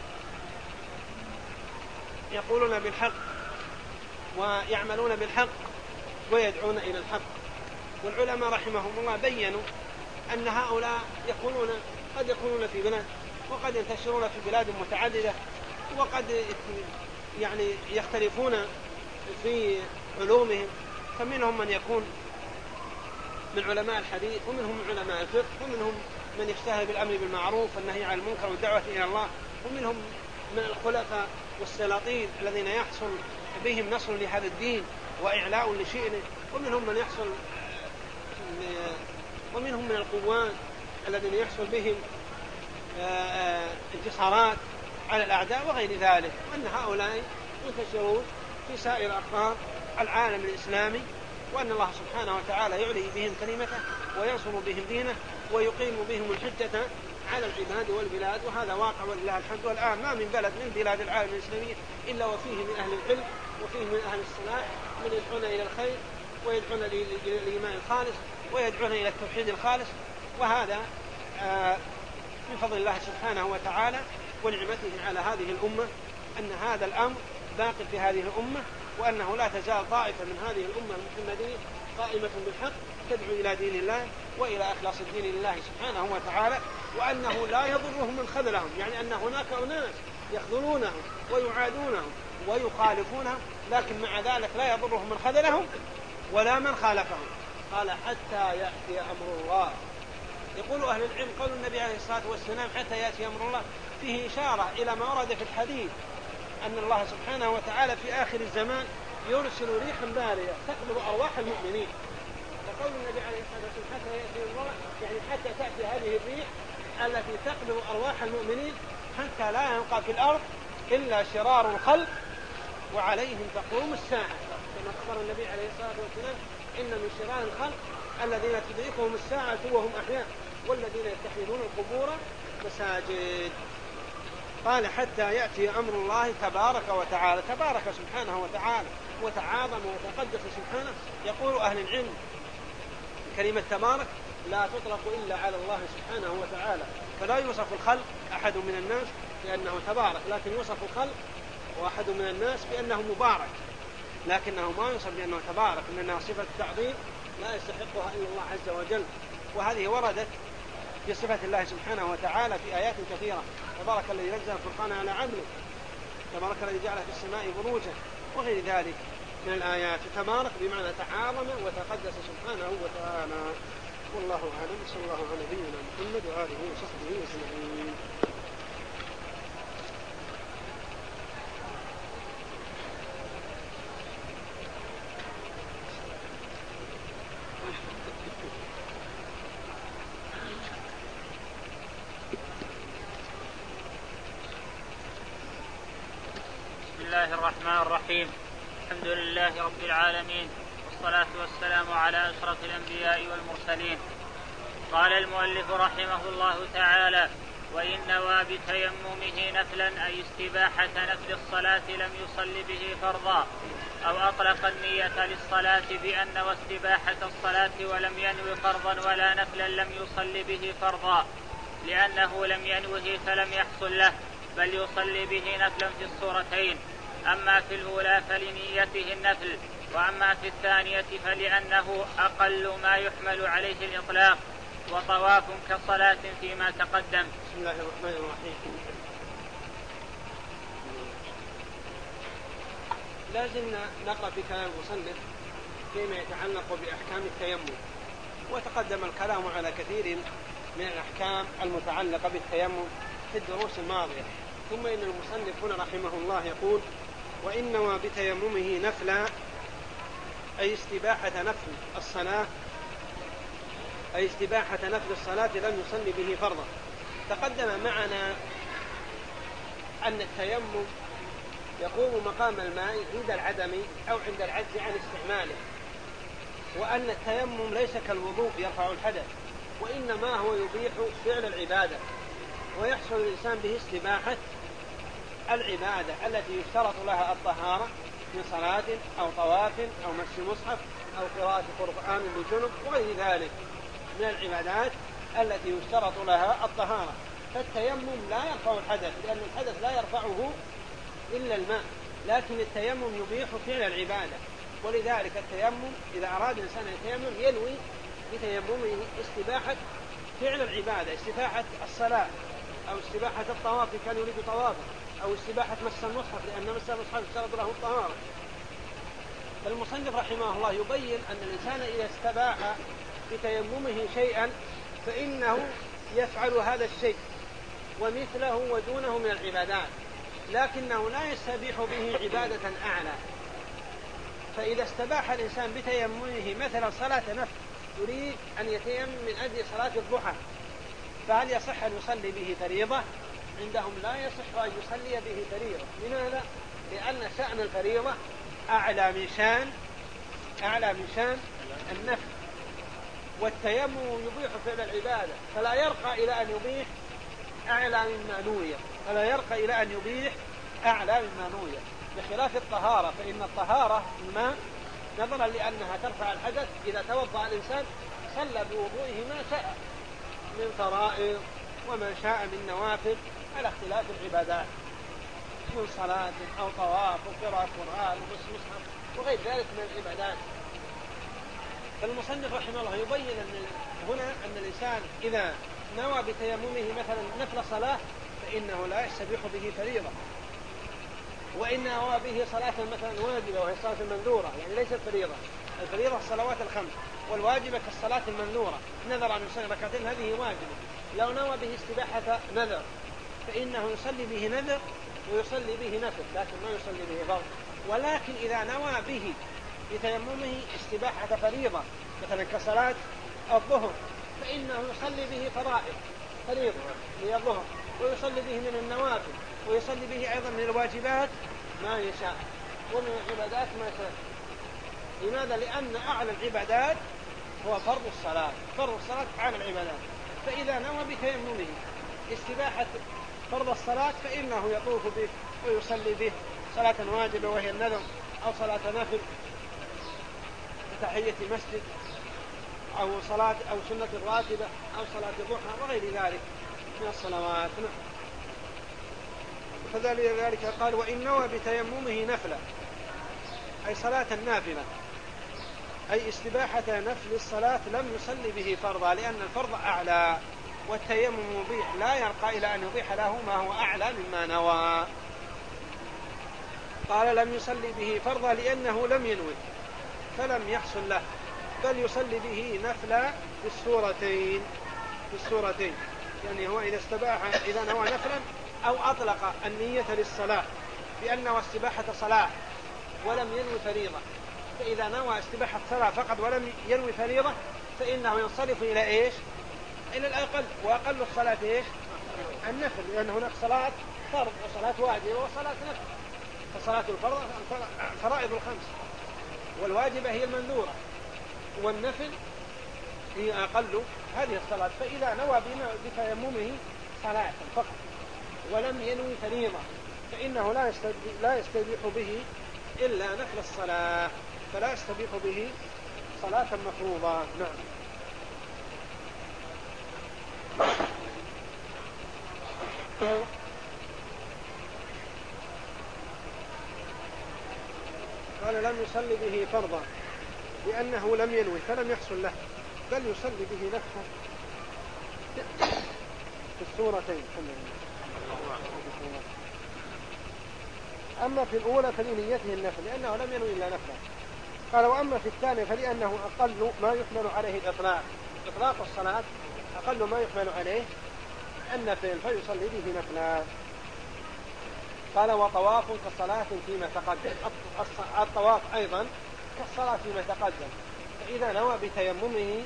يقولون بالحق ويعملون بالحق ويدعون إلى الحق. والعلماء رحمهم الله بيّنوا أن هؤلاء يكونون قد يكونون في بلاد وقد ينتشرون في بلاد متعددة، وقد يعني يختلفون في علومهم، فمنهم من يكون من علماء الحديث ومنهم من علماء الفقه ومنهم من يشتهر بالأمر بالمعروف والنهي عن المنكر والدعوة إلى الله، ومنهم من الخلفاء والسلاطين الذين يحصل بهم نصر لهذا الدين وإعلاء لشئنه، ومنهم من يحصل ومنهم من القوات الذين يحصل بهم انتصارات على الأعداء وغير ذلك. وأن هؤلاء ينتشرون في سائر أقطار العالم الإسلامي، وأن الله سبحانه وتعالى يعلي بهم كلمته وينصر بهم دينه ويقيم بهم الحجة على العباد والبلاد، وهذا واقع ولله الحمد. والآن ما من بلد من بلاد العالم الإسلامي إلا وفيه من أهل العلم وفيه من أهل الصلاح من يدعون إلى الخير ويدعون للإيمان الخالص ويدعون إلى التوحيد الخالص. وهذا من فضل الله سبحانه وتعالى ونعمته على هذه الأمة، أن هذا الأمر باق في هذه الأمة، وأنه لا تزال طائفة من هذه الأمة المحمدية قائمة بالحق تدعو إلى دين الله وإلى إخلاص الدين لله سبحانه وتعالى، وأنه لا يضرهم من خذلهم، يعني أن هناك أناس يخذلونهم ويعادونهم ويخالفونهم، لكن مع ذلك لا يضرهم من خذلهم ولا من خالفهم. قال حتى يأتي أمر الله. يقول أهل العلم قول النبي عليه الصلاة والسلام حتى يأتي أمر الله فيه إشارة إلى ما ورد في الحديث أن الله سبحانه وتعالى في آخر الزمان يرسل ريحا باردة تقبض أرواح المؤمنين. فقول النبي عليه الصلاة والسلام حتى يأتي الله يعني حتى تأتي هذه الريح التي تقبض أرواح المؤمنين حتى لا يبقى في الأرض إلا شرار الخلق وعليهم تقوم الساعة، كما أخبر النبي عليه الصلاة والسلام إن من شرار الخلق الذين تدركهم الساعة وهم أحياء والذين يتخذون القبور مساجد. قال حتى يأتي أمر الله تبارك وتعالى. تبارك سبحانه وتعالى وتعاظم وتقدس سبحانه. يقول أهل العلم كلمة تبارك لا تطلق إلا على الله سبحانه وتعالى، فلا يوصف الخلق أحد من الناس بأنه تبارك، لكن يوصف الخلق وأحد من الناس بأنه مبارك. لكنه ما يوصف بأنه تبارك، لأنها صفة تعظيم لا يستحقها إلا الله عز وجل، وهذه وردت في صفة الله سبحانه وتعالى في آيات كثيرة. تبارك الذي نزل الفرقان على عبده، تبارك الذي جعل في السماء بروجا، وغير ذلك من الآيات. تبارك بمعنى تعاظم وتقدس سبحانه وتعالى. والله أعلم. صلى الله على نبينا محمد وآله وصحبه وسلم. بسم الله الرحمن الرحيم. الحمد لله رب العالمين، والصلاة والسلام على أشرف الأنبياء والمرسلين. قال المؤلف رحمه الله تعالى: وإن نوى بتيممه نفلا أي استباحة نفل الصلاة لم يصل به فرضا، أو أطلق النية للصلاة بأن واستباحة الصلاة ولم ينو فرضا ولا نفلا لم يصل به فرضا، لأنه لم ينوه فلم يحصل له، بل يصلي به نفلا في الصورتين. أما في الأولى فلنيته النفل، وأما في الثانية فلأنه أقل ما يحمل عليه الإطلاق، وطواف كصلاة فيما تقدم. بسم الله الرحمن الرحيم. لازم نقرأ في كلام المصنف فيما يتعلق بأحكام التيمم، وتقدم الكلام على كثير من الأحكام المتعلقة بالتيمم في الدروس الماضية. ثم إن المصنف هنا رحمه الله يقول: وإن نوى بتيممه نفلا أي استباحة نفل الصلاة أي استباحة نفل الصلاة لم يصلي به فرضا. تقدم معنا أن التيمم يقوم مقام الماء عند العدم أو عند العجز عن استعماله، وأن التيمم ليس كالوضوء يرفع الحدث، وإنما هو يبيح فعل العبادة، ويحصل الإنسان به استباحة العبادة التي يشترط لها الطهارة من صلاة أو طواف أو مس مصحف أو قراءة قرآن لجنب وغير ذلك من العبادات التي يشترط لها الطهارة. فالتيمم لا يرفع الحدث، لأن الحدث لا يرفعه إلا الماء، لكن التيمم يبيح فعل العبادة. ولذلك التيمم إذا أراد الإنسان يتيمم ينوي بتيممه استباحة فعل العبادة، استباحة الصلاة أو استباحة الطواف كان يريد طوافه، أو استباحة مس المصحف لأن مس المصحف اشترط له الطهارة. فالمصنف رحمه الله يبين أن الإنسان إذا استباح بتيممه شيئا فإنه يفعل هذا الشيء ومثله ودونه من العبادات، لكنه لا يستبيح به عبادة أعلى. فإذا استباح الإنسان بتيممه مثلا صلاة نفل، يريد أن يتيمم من أجل صلاة الضحى، فهل يصح أن يصلي به فريضة؟ عندهم لا يصح أن يصلي به فريضة. لماذا؟ لأن شأن الفريضة أعلى من شأن أعلى من شأن النفل، والتيمم يبيح فعل العبادة، فلا يرقى إلى أن يبيح أعلى مما نوي فلا يرقى إلى أن يبيح أعلى مما نوي بخلاف الطهارة، فإن الطهارة الماء نظرا لأنها ترفع الحدث، إذا توضأ الإنسان صلى بوضوئه ما شاء من فرائض وما شاء من نوافل على اختلاف العبادات من صلاة أو طواف وقراءة قرآن ومس مصحف وغير ذلك من العبادات. فالمصنف رحمه الله يبين أن هنا أن الإنسان إذا نوى بتيممه مثلا نفل صلاة فإنه لا يستبيح به فريضة، وإن نوى به صلاة مثلا واجبة وهي الصلاة المنذورة، يعني ليست فريضة. الفريضة الصلوات الخمس، والواجبة كالصلاة المنذورة، نذر أن يصلي ركعتين هذه واجبة. لو نوى به استباحة نذر فإنه يصلي به نذر ويصلي به نفل، لكن ما يصلي به فرض. ولكن إذا نوى به بتيممه استباحة فريضة مثلا كصلاة الظهر فإنه يصلي به فرائض فريضة هي الظهر، ويصلي به من النوافل، ويصلي به أيضا من الواجبات ما يشاء ومن العبادات ما يشاء. لماذا؟ لأن أعلى العبادات هو فرض الصلاة، فرض الصلاة أعلى العبادات. فإذا نوى بتيممه استباحة فرض الصلاة فإنه يطوف به ويصلي به صلاة واجبة وهي النذر، أو صلاة نفل كتحية مسجد، أو صلاة أو سنة راتبة، أو صلاة ضحى وغير ذلك من الصلوات. فذلك قال: وإن نوى بتيممه نفلا أي صلاة النافلة، أي استباحة نفل الصلاة لم يصلي به فرضا، لأن الفرض أعلى، والتيمم مبيح لا يرقى إلى أن يبيح له ما هو أعلى مما نوى. قال لم يصلي به فرضا لأنه لم ينوي فلم يحصل له، بل يصلي به نفلا في السورتين في السورتين يعني هو إذا استباح إذا نوى نفلا أو أطلق النية للصلاة بأنه استباحة صلاة ولم ينوي فريضة، فإذا نوى استباحة صلاة فقط ولم ينوي فريضة فإنه ينصرف إلى إيش؟ إلى الأقل، وأقل الصلاة إيش؟ النفل، لأن هناك صلاة فرض وصلاة واجبة وصلاة نفل. فصلاة الفرض فرائض الخمس، والواجبة هي المنذورة، والنفل هي أقل هذه الصلاة. فإذا نوى بتيممه صلاة فقط ولم ينوي فريضة فإنه لا يستبيح به إلا نفل الصلاة، فلا يستبيح به صلاة مفروضة. نعم. قال لم يصلي به فرضا لأنه لم ينوي فلم يحصل له، بل يصلي به نفسه في السورتين. أما في الأولى فلنيته النفل لأنه لم ينوي إلا نفله. قال وأما في الثانية فلأنه أقل ما يحمل عليه الإطلاق، إطلاق الصلاة أقل ما يحمل عليه النفل فيصلي به نفلا. قال وطواف كالصلاة فيما تقدم، الطواف أيضا كالصلاة فيما تقدم، فإذا نوى بتيممه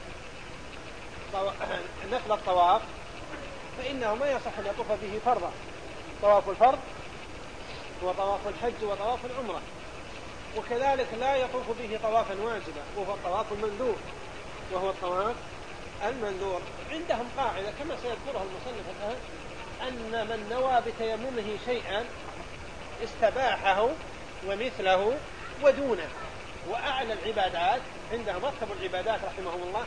نفل الطواف فإنه ما يصح أن يطوف به فرضا. طواف الفرض هو طواف الحج وطواف العمرة، وكذلك لا يطوف به طوافا واجبا وهو الطواف المندوب وهو الطواف المنذور. عندهم قاعدة كما سيذكرها المصنف الآن أن من نوى بتيممه شيئا استباحه ومثله ودونه، وأعلى العبادات عندهم رتبوا العبادات رحمهم الله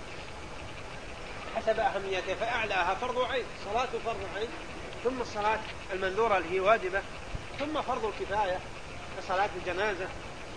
حسب أهميته، فأعلاها فرض عين، صلاة فرض عين، ثم الصلاة المنذورة اللي هي واجبة، ثم فرض الكفاية كصلاة الجنازة،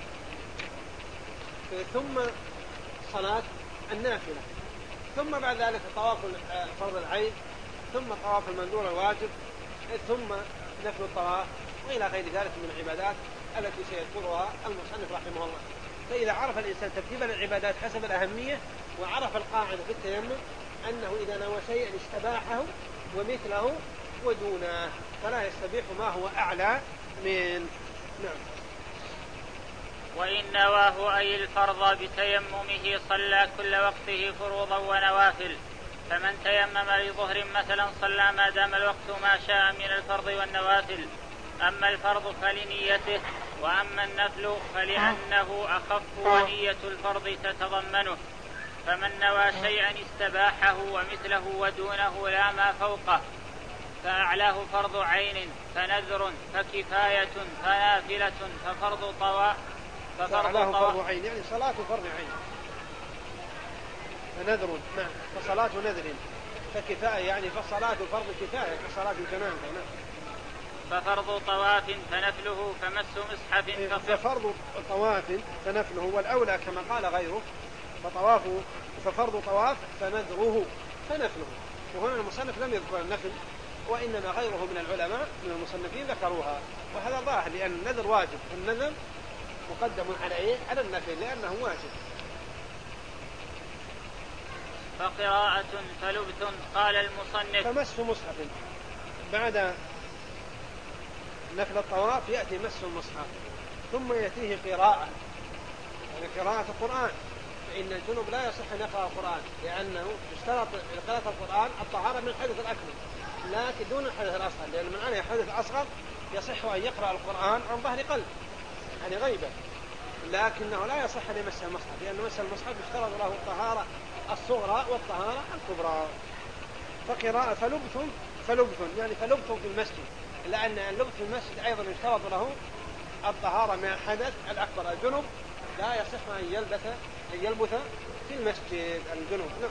ثم صلاة النافلة، ثم بعد ذلك طواف فرض العين، ثم طواف المنذور الواجب، ثم نفل الطواف، وإلى غير ذلك من العبادات التي سيذكرها المصنف رحمه الله. فإذا عرف الإنسان ترتيب العبادات حسب الأهمية وعرف القاعدة في التيمم أنه إذا نوى شيئا استباحه ومثله ودونه فلا يستبيح ما هو أعلى من. نعم. وإن نواه أي الفرض بتيممه صلى كل وقته فروضا ونوافل، فمن تيمم لظهر مثلا صلى ما دام الوقت ما شاء من الفرض والنوافل. أما الفرض فلنيته، وأما النفل فلأنه أخف ونية الفرض تتضمنه. فمن نوى شيئا استباحه ومثله ودونه لا ما فوقه فأعلاه فرض عين فنذر فكفاية فنافلة ففرض طواف ففرض فرض عين يعني صلاة فرض عين، فنذر نعم فصلاة نذر، فكفاية يعني فصلاة فرض كفاية كصلاة الجنازة. نعم. ففرض طواف فنفله فمس مصحف ففرض طواف فنفله والأولى كما قال غيره، فطوافه ففرض طواف فنذره فنفله. وهنا المصنف لم يذكر النفل وإنما غيره من العلماء من المصنفين ذكروها، وهذا ظاهر لأن النذر واجب، النذر مقدم على إيه؟ على النفل لأنه واجب. فقراءة فلبث قال المصنف فمس مصحف بعد نفل الطواف يأتي مس المصحف ثم يأتيه قراءة، يعني قراءة القرآن، فإن الجنوب لا يصح أن يقرأ القرآن لأنه اشترط قراءة القرآن الطهارة من الحدث الأكبر لكن دون الحدث الأصغر، لأن من عليه حدث أصغر يصح أن يقرأ القرآن عن ظهر قلب يعني غيبة، لكنه لا يصح أن يمس المصحف لأن مس المصحف اشترط له الطهارة الصغرى والطهارة الكبرى. فقراءة فلبث فلبث يعني فلبث في المسجد، لأن اللبث في المسجد أيضا يشترط له الطهارة من الحدث الأكبر. الجنب لا يصح أن يلبث أن يلبث في المسجد الجنب. نعم.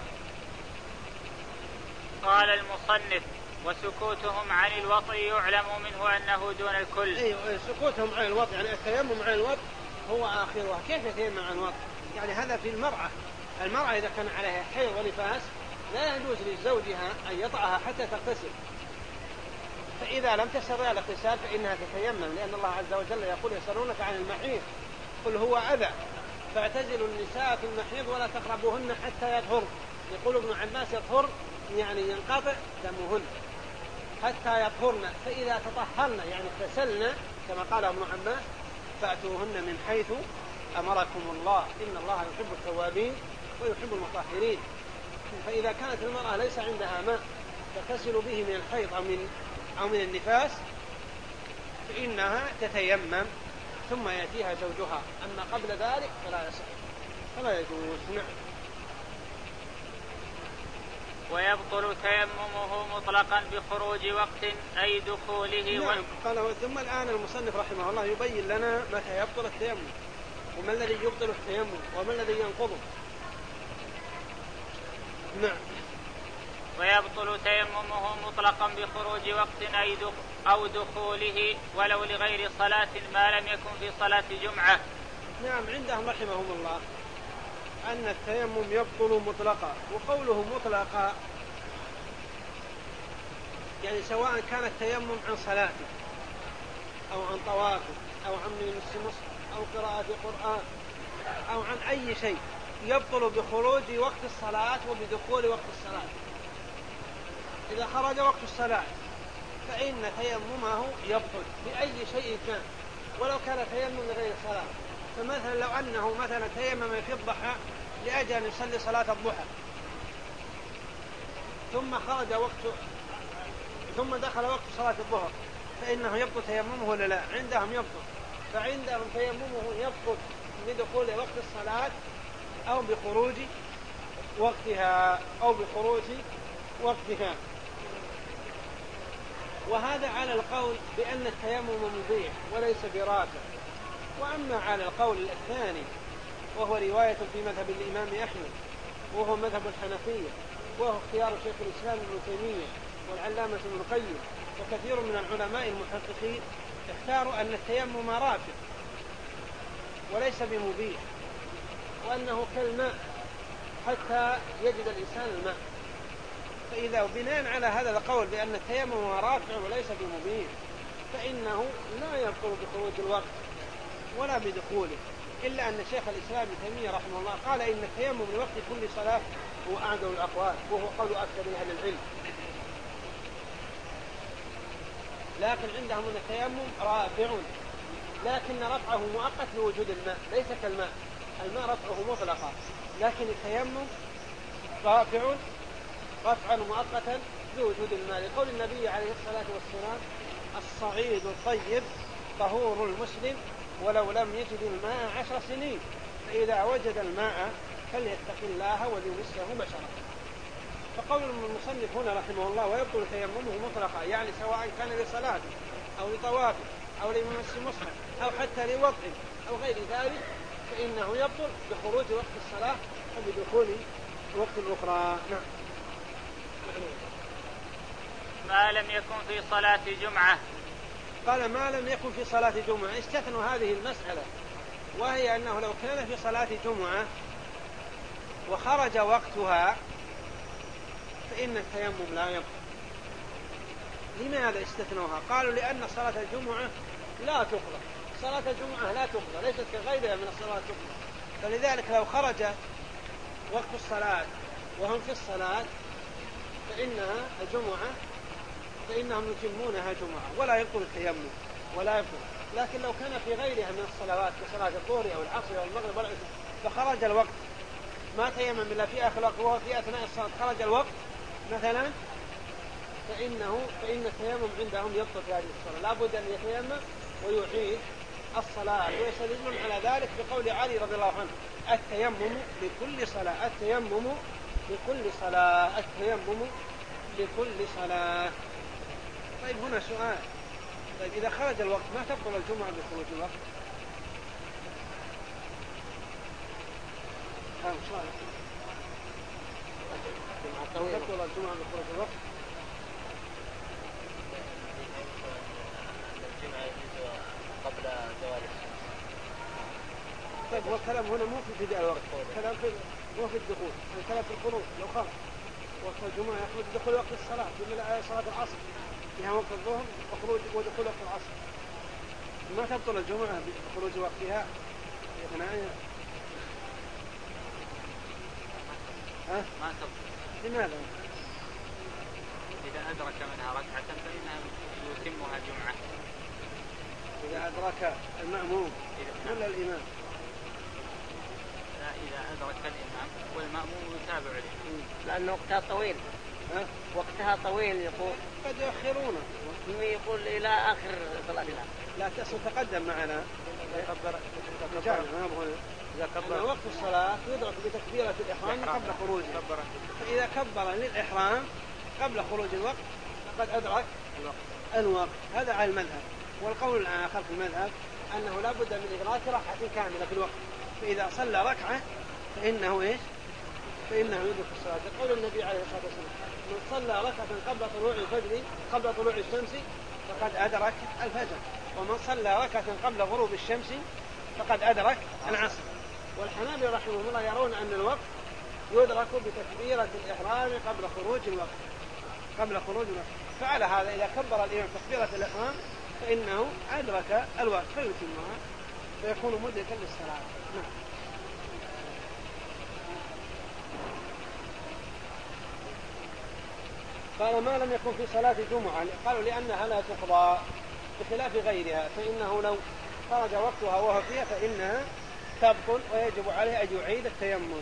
قال المصنف وسكوتهم عن الوطء يعلم منه أنه دون الكل. أيوة سكوتهم عن الوطء يعني التيمم عن الوطء هو آخرها كيف يتيمم عن وقت؟ يعني هذا في المرأة. المرأة إذا كان عليها حيض ونفاس لا يجوز لزوجها أن يطأها حتى تغتسل، فإذا لم تستطع الاغتسال فإنها تتيمم، لأن الله عز وجل يقول يسألونك عن المحيض قل هو أذى فاعتزلوا النساء في المحيض ولا تقربوهن حتى يطهرن. يقول ابن عباس يطهر يعني ينقطع دمهن حتى يطهرن، فإذا تطهرن يعني اغتسلن كما قال ابن عباس فأتوهن من حيث أمركم الله إن الله يحب التوابين ويحب المطهرين. فإذا كانت المرأة ليس عندها ماء تغتسل به من الحيض أو من, أو من النفاس فإنها تتيمم ثم يأتيها زوجها، أما قبل ذلك فلا يصح فلا يجوز. نعم. ويبطل تيممه مطلقا بخروج وقت أي دخوله. نعم. قال ثم الآن المصنف رحمه الله يبين لنا متى يبطل التيمم وما الذي يبطل التيمم وما الذي ينقضه. نعم. ويبطل تيممه مطلقا بخروج وقت أي أو دخوله ولو لغير صلاة ما لم يكن في صلاة جمعة. نعم. عندهم رحمهم الله أن التيمم يبطل مطلقا، وقوله مطلقا يعني سواء كان التيمم عن صلاة أو عن طواف أو عن مس مصحف أو قراءة قرآن أو عن أي شيء يبطل بخروج وقت الصلاة وبدخول وقت الصلاة. إذا خرج وقت الصلاة فإن تيممه يبطل بأي شيء كان ولو كان تيمم لغير الصلاة. فمثلا لو أنه مثلا تيمم في الضحى لأجل أن يصلي صلاة الضحى ثم خرج وقت ثم دخل وقت صلاة الظهر فإنه يبطل تيممه ولا لا؟ عندهم يبطل. فعندهم تيممه يبطل بدخول وقت الصلاة أو بخروج وقتها أو بخروج وقتها. وهذا على القول بأن التيمم مبيح وليس برافع. وأما على القول الثاني وهو رواية في مذهب الإمام أحمد وهو مذهب الحنفية وهو اختيار شيخ الإسلام ابن تيمية والعلامة ابن القيم وكثير من العلماء المحققين اختاروا أن التيمم رافع وليس بمبيح وأنه كالماء حتى يجد الإنسان الماء. فإذا بناء على هذا القول بأن التيمم رافع وليس بمبيح فإنه لا يبطل بخروج الوقت ولا بدخوله، إلا أن شيخ الإسلام ابن تيمية رحمه الله قال إن التيمم لوقت كل صلاة هو أعدل الأقوال وهو قول أكثر أهل العلم. لكن عندهم أن التيمم رافع لكن رفعه مؤقت لوجود الماء ليس كالماء. الماء رفعه مطلقا لكن التيمم رافع رفعا مؤقتا لوجود الماء، لقول النبي عليه الصلاة والسلام الصعيد الطيب طهور المسلم ولو لم يجد الماء عشر سنين فإذا وجد الماء فليتق الله وليمسه بشرة. فقول المصنف هنا رحمه الله ويبطل تيممه مطلقا يعني سواء كان لصلاة أو لطواف أو لمس مصحف أو حتى لوضع أو غير ذلك فإنه يبطل بخروج وقت الصلاة وبدخول وقت الأخرى. نعم. ما لم يكن في صلاة جمعة. قال ما لم يكن في صلاة جمعة استثنوا هذه المسألة، وهي أنه لو كان في صلاة جمعة وخرج وقتها فإن التيمم لا يبطل. لماذا استثنوها؟ قالوا لأن صلاة الجمعة لا تقضى، صلاة الجمعة لا تقضى ليست كغيرها من الصلاة تقضى، فلذلك لو خرج وقت الصلاة وهم في الصلاة فإنها الجمعة فإنهم يتمونها جمعة ولا يبطل التيمم ولا يبطل. لكن لو كان في غيرها من الصلوات كصلاة الظهر أو العصر أو المغرب والعشاء فخرج الوقت ما تيمم إلا في آخر الوقت وهو في أثناء الصلاة خرج الوقت مثلا فإنه فإن التيمم عندهم يبطل في هذه الصلاة، لا بد أن يتيمم ويعيد الصلاة. ويستدلون على ذلك بقول علي رضي الله عنه التيمم لكل صلاة التيمم لكل صلاة التيمم لكل صلاة. طيب هنا سؤال، طيب إذا خرج الوقت ما تبطل الجمعة بخروج الوقت؟ ها مش رأيك؟ تبطل الجمعة بخروج الوقت؟ الجمعة يجوز قبل زوال الشمس. طيب والكلام هنا مو في ابتداء الوقت، الكلام في مو في الدخول، الكلام في الخروج. لو خرج وقت الجمعة يخرج دخول وقت الصلاة في صلاة العصر فيها وقت الظهر وخروج ودخول وقت العصر، ما تبطل الجمعة بخروج وقتها يتناهي. ها؟ ما تبطل. لماذا؟ إذا أدرك منها ركعة فإنها يتمها جمعة. إذا أدرك المأموم ولا الإمام؟ لا، إذا أدرك الإمام والمأموم يتابع الإمام لأن وقتها طويل. ها؟ وقتها طويل يقول. قد يؤخرونه. يقول إلى آخر صلاة العصر. لا تأسوا تقدم معنا. إذا كبر وقت الصلاة يدرك بتكبيرة الإحرام قبل خروجه. فإذا كبر للإحرام قبل خروج الوقت فقد أدرك الوقت. الوقت هذا على المذهب. والقول الآخر في المذهب أنه لا بد من إدراك ركعة كاملة في الوقت، فإذا صلى ركعة فإنه إيش؟ فإنه يدرك الصلاة. قول النبي عليه الصلاة والسلام: من صلى ركعة قبل طلوع الفجر قبل طلوع الشمس فقد أدرك الفجر، ومن صلى ركعة قبل غروب الشمس فقد أدرك العصر. والحنابلة رحمهم الله يرون أن الوقت يدرك بتكبيرة الإحرام قبل خروج الوقت قبل خروج الوقت. فعلى هذا إذا كبر الإمام تكبيرة الإحرام فإنه أدرك الوقت فيتمها فيكون مدركا للصلاة. نعم. قال: ما لم يكن في صلاة الجمعة، قالوا لأنها لا تقضى بخلاف غيرها، فإنه لو خرج وقتها وهو فيها فإنها تبطل ويجب عليه أن يعيد التيمم.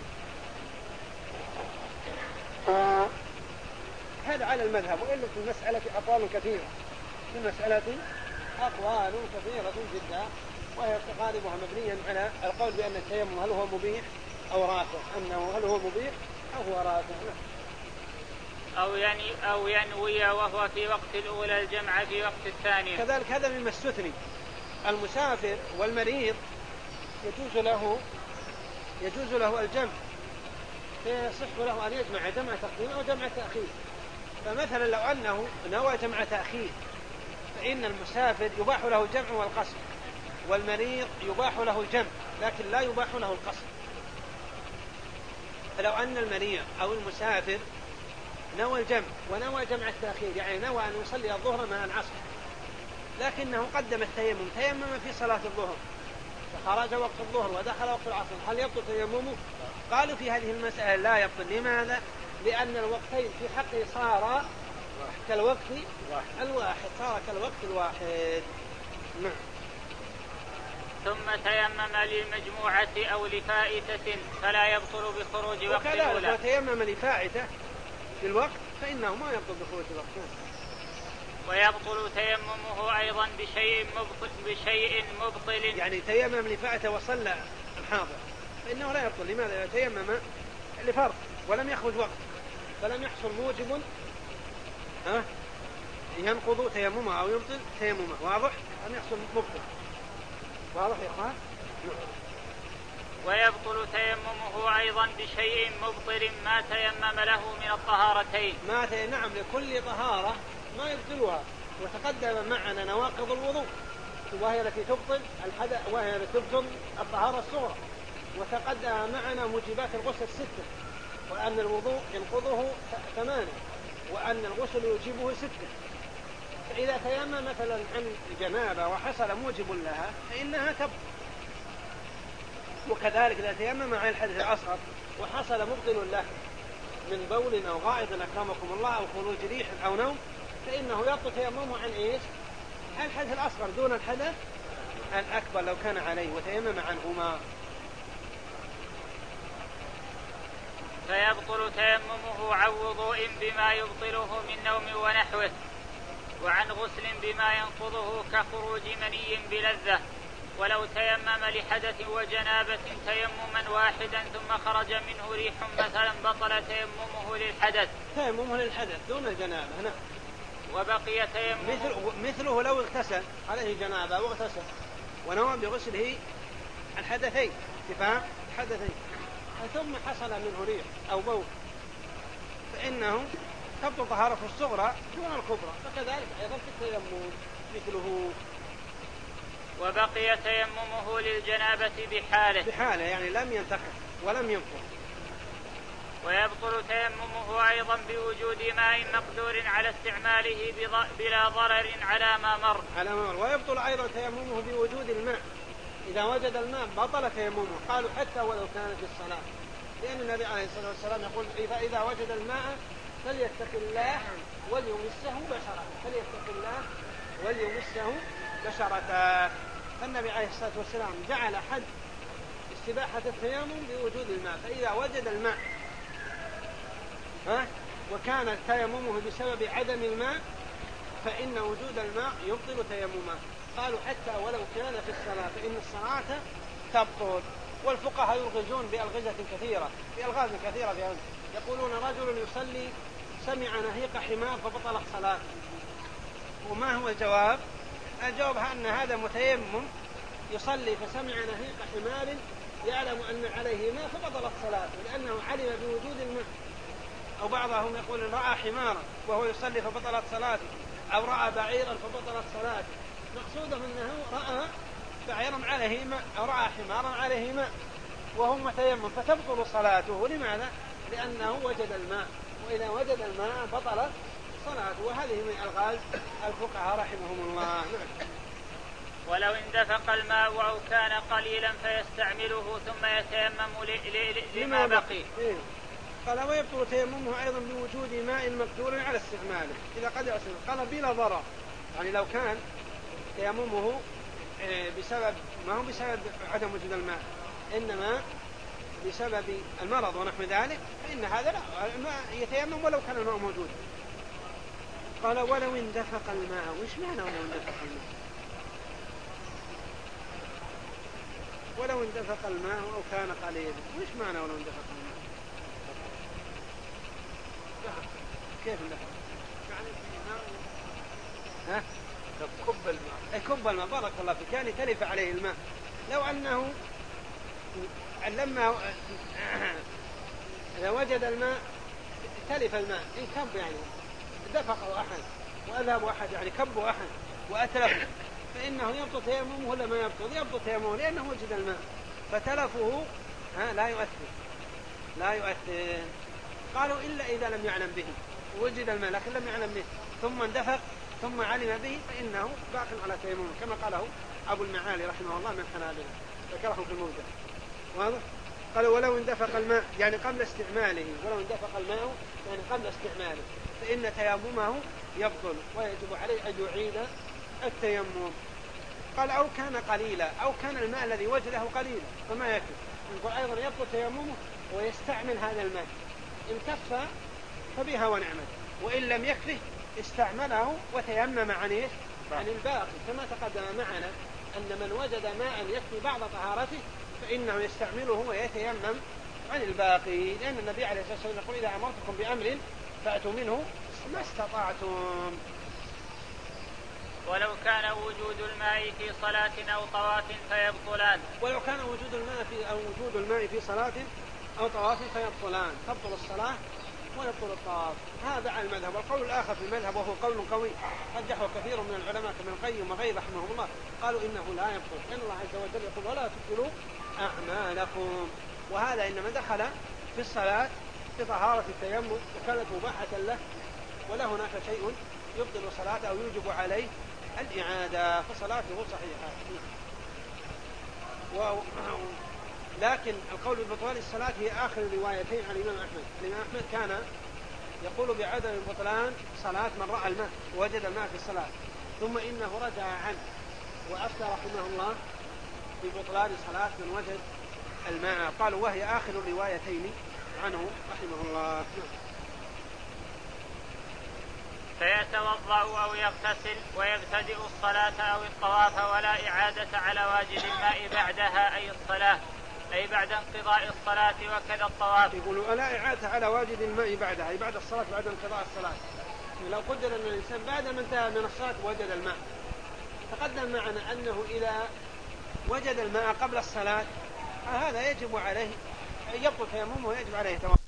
آه. هذا على المذهب. وإلا في المسألة أقوال كثيرة في المسألة أقوال كثيرة جدا، وهي غالبها مبنيا على القول بأن التيمم هل هو مبيح أو رافع، أنه هل هو مبيح أو هو رافع. أو يعني أو ينوي وهو في وقت الأولى الجمع في وقت الثانية. كذلك هذا مما استثني. المسافر والمريض يجوز له يجوز له الجمع، فيصح له أن يجمع جمع تقديم أو جمع تأخير. فمثلا لو أنه نوى جمع تأخير فإن المسافر يباح له الجمع والقصر، والمريض يباح له الجمع لكن لا يباح له القصر. فلو أن المريض أو المسافر نوى الجمع ونوى جمع التأخير، يعني نوى أن يصلي الظهر مع العصر لكنه قدم التيمم، تيمم في صلاة الظهر فخرج وقت الظهر ودخل وقت العصر، هل يبطل تيممه؟ قالوا في هذه المسألة لا يبطل. لماذا؟ لأن الوقتين في حقه صار كالوقت الواحد، صار كالوقت الواحد. نعم. ثم تيمم للمجموعة أو لفائتة فلا يبطل بخروج وقت الأولى. وكذلك تيمم لفائتة في الوقت فإنه ما يبطل بخروج الوقت. ويبطل تيممه أيضا بشيء مبطل, بشيء مبطل يعني تيمم لفائتة وصلى الحاضر فإنه لا يبطل. لماذا؟ تيمم لفرض ولم يخرج وقت فلم يحصل موجب ها ينقض تيممه أو يبطل تيممه. واضح؟ لم يحصل مبطل. واضح يا أخوان؟ ويبطل تيممه أيضا بشيء مبطل ما تيمم له من الطهارتين. ما تي... نعم، لكل طهارة ما يبطلها. وتقدم معنا نواقض الوضوء وهي التي تبطل الحدث وهي التي تبطل الطهارة الصغرى، وتقدم معنا موجبات الغسل ستة، وأن الوضوء ينقضه ثمانية، وأن الغسل يوجبه ستة. فإذا تيمم مثلا عن جنابة وحصل موجب لها فإنها تبطل. وكذلك إذا تيمم عن الحدث الأصغر وحصل مبطل له من بول أو غائط أكرمكم الله أو خروج ريح أو نوم فإنه يبطل تيممه عن إيش؟ عن الحدث الأصغر دون الحدث الأكبر لو كان عليه وتيمم عنهما. فيبطل تيممه عن وضوء بما يبطله من نوم ونحوه، وعن غسل بما ينقضه كخروج مني بلذة. ولو تيمم لحدث وجنابة تيمما واحدا ثم خرج منه ريح مثلا بطل تيممه للحدث. تيممه للحدث دون الجنابة. نعم. وبقي تيممه مثل مثله لو اغتسل عليه جنابة واغتسل ونوى بغسله الحدثين اتفاق الحدثين ثم حصل منه ريح أو بول فإنه تبطل طهارته الصغرى دون الكبرى. فكذلك أيضا في التيمم مثله. وبقي تيممه للجنابة بحاله بحاله يعني لم ينتقل ولم ينقض. ويبطل تيممه أيضا بوجود ماء مقدور على استعماله بلا ضرر على ما مر على ما مر. ويبطل أيضا تيممه بوجود الماء، إذا وجد الماء بطل تيممه. قالوا حتى ولو كان في الصلاة، لأن النبي عليه الصلاة والسلام يقول فإذا وجد الماء فليتق الله وليمسه بشرة، فليتق الله وليمسه بشرة. فالنبي عليه الصلاة والسلام جعل حد استباحة التيمم بوجود الماء، فإذا وجد الماء ها وكان تيممه بسبب عدم الماء فإن وجود الماء يبطل تيممه. قالوا حتى ولو كان في الصلاة فإن الصلاة تبطل. والفقهاء يلغزون بألغزة كثيرة بألغاز كثيرة في هذا. يقولون رجل يصلي سمع نهيق حمار فبطلت صلاة. وما هو الجواب؟ الجواب أن هذا متيمم يصلي فسمع نهيق حمار يعلم أن عليه ماء فبطلت صلاة، لأنه علم بوجود الماء. أو بعضهم يقول رأى حمارا وهو يصلي فبطلت صلاته، أو رأى بعيرا فبطلت صلاته. مقصوده أنه رأى بعيرا عليه ماء أو رأى حمارا عليه ماء وهو متيمم فتبطل صلاته. لماذا؟ لأنه وجد الماء، وإذا وجد الماء بطلت صلاته. وهذه من ألغاز الفقهاء رحمهم الله. ولو اندفق الماء أو كان قليلا فيستعمله ثم يتيمم لما بقي. إيه؟ قال ويبطل تيممه أيضا بوجود ماء مقدور على استعماله إذا قد يصل. قال بلا ضرر، يعني لو كان تيممه بسبب ما هو بسبب عدم وجود الماء إنما بسبب المرض ونحو ذلك، فإن هذا لا، الماء يتيمم ولو كان الماء موجود. قال ولو اندفق الماء. وش معنى ولو اندفق الماء؟ ولو اندفق الماء أو كان قليلا، وش معنى ولو اندفق الماء؟ كيف اندفق؟ يعني ها؟ كب الماء. كب الماء، بارك الله فيك، يعني تلف عليه الماء. لو أنه لما إذا وجد الماء تلف الماء، إن كب يعني دفقه أحد وأذهب أحد يعني كبه أحد وأتلفه، فإنه يبطل تيممه ولا ما يبطل؟ يبطل تيممه لأنه وجد الماء، فتلفه ها لا يؤثر لا يؤثر. قالوا إلا إذا لم يعلم به، وجد الماء لكن لم يعلم به ثم اندفق ثم علم به فإنه باق على تيممه، كما قاله أبو المعالي رحمه الله من حنابلة ذكره في الموجة. واضح؟ قالوا ولو اندفق الماء يعني قبل استعماله، ولو اندفق الماء يعني قبل استعماله فإن تيممه يبطل ويجب عليه أن يعيد التيمم. قال أو كان قليلا، أو كان الماء الذي وجده قليلا فما يكفي، نقول أيضا يبطل تيممه ويستعمل هذا الماء. إن كفى فبها ونعمت، وإن لم يكفه استعمله وتيمم عن إيش؟ عن الباقي، كما تقدم معنا أن من وجد ماء يكفي بعض طهارته فإنه يستعمله ويتيمم عن الباقي، لأن النبي عليه الصلاة والسلام يقول إذا أمرتكم بأمر فأتوا منه ما استطعتم. ولو كان وجود الماء في صلاة أو طواف فيبطلان. ولو كان وجود الماء في أو وجود الماء في صلاة أو طواف فيبطلان، تبطل الصلاة ويبطل الطواف. هذا على المذهب. والقول الآخر في المذهب وهو قول قوي رجحه كثير من العلماء كما القيم وغيره رحمهم الله، قالوا إنه لا يبطل، لأن الله عز وجل يقول ولا تبطلوا أعمالكم. وهذا إنما دخل في الصلاة بطهارة التيمم وكانت مباحة له، ولا هناك شيء يبطل صلاته أو يوجب عليه الإعادة، فصلاته صحيحة. و... لكن القول ببطلان الصلاة هي آخر الروايتين عن الإمام أحمد. الإمام أحمد كان يقول بعدم بطلان صلاة من رأى الماء ووجد الماء في الصلاة، ثم إنه رجع عنه وأفتى رحمه الله ببطلان صلاة من وجد الماء. قالوا وهي آخر الروايتين عنه رحمه الله. فيتوضأ أو يغتسل ويبتدئ الصلاة أو الطواف ولا إعادة على واجب الماء بعدها أي الصلاة، أي بعد انقضاء الصلاة وكذا الطواف. يقولوا ولا إعادة على واجب الماء بعدها، أي بعد الصلاة بعد انقضاء الصلاة. لو قدر أن الإنسان بعد ما انتهى من الصلاة وجد الماء، تقدم معنا أنه إذا وجد الماء قبل الصلاة هذا يجب عليه يبطل تيممه ويجب عليه توضؤ.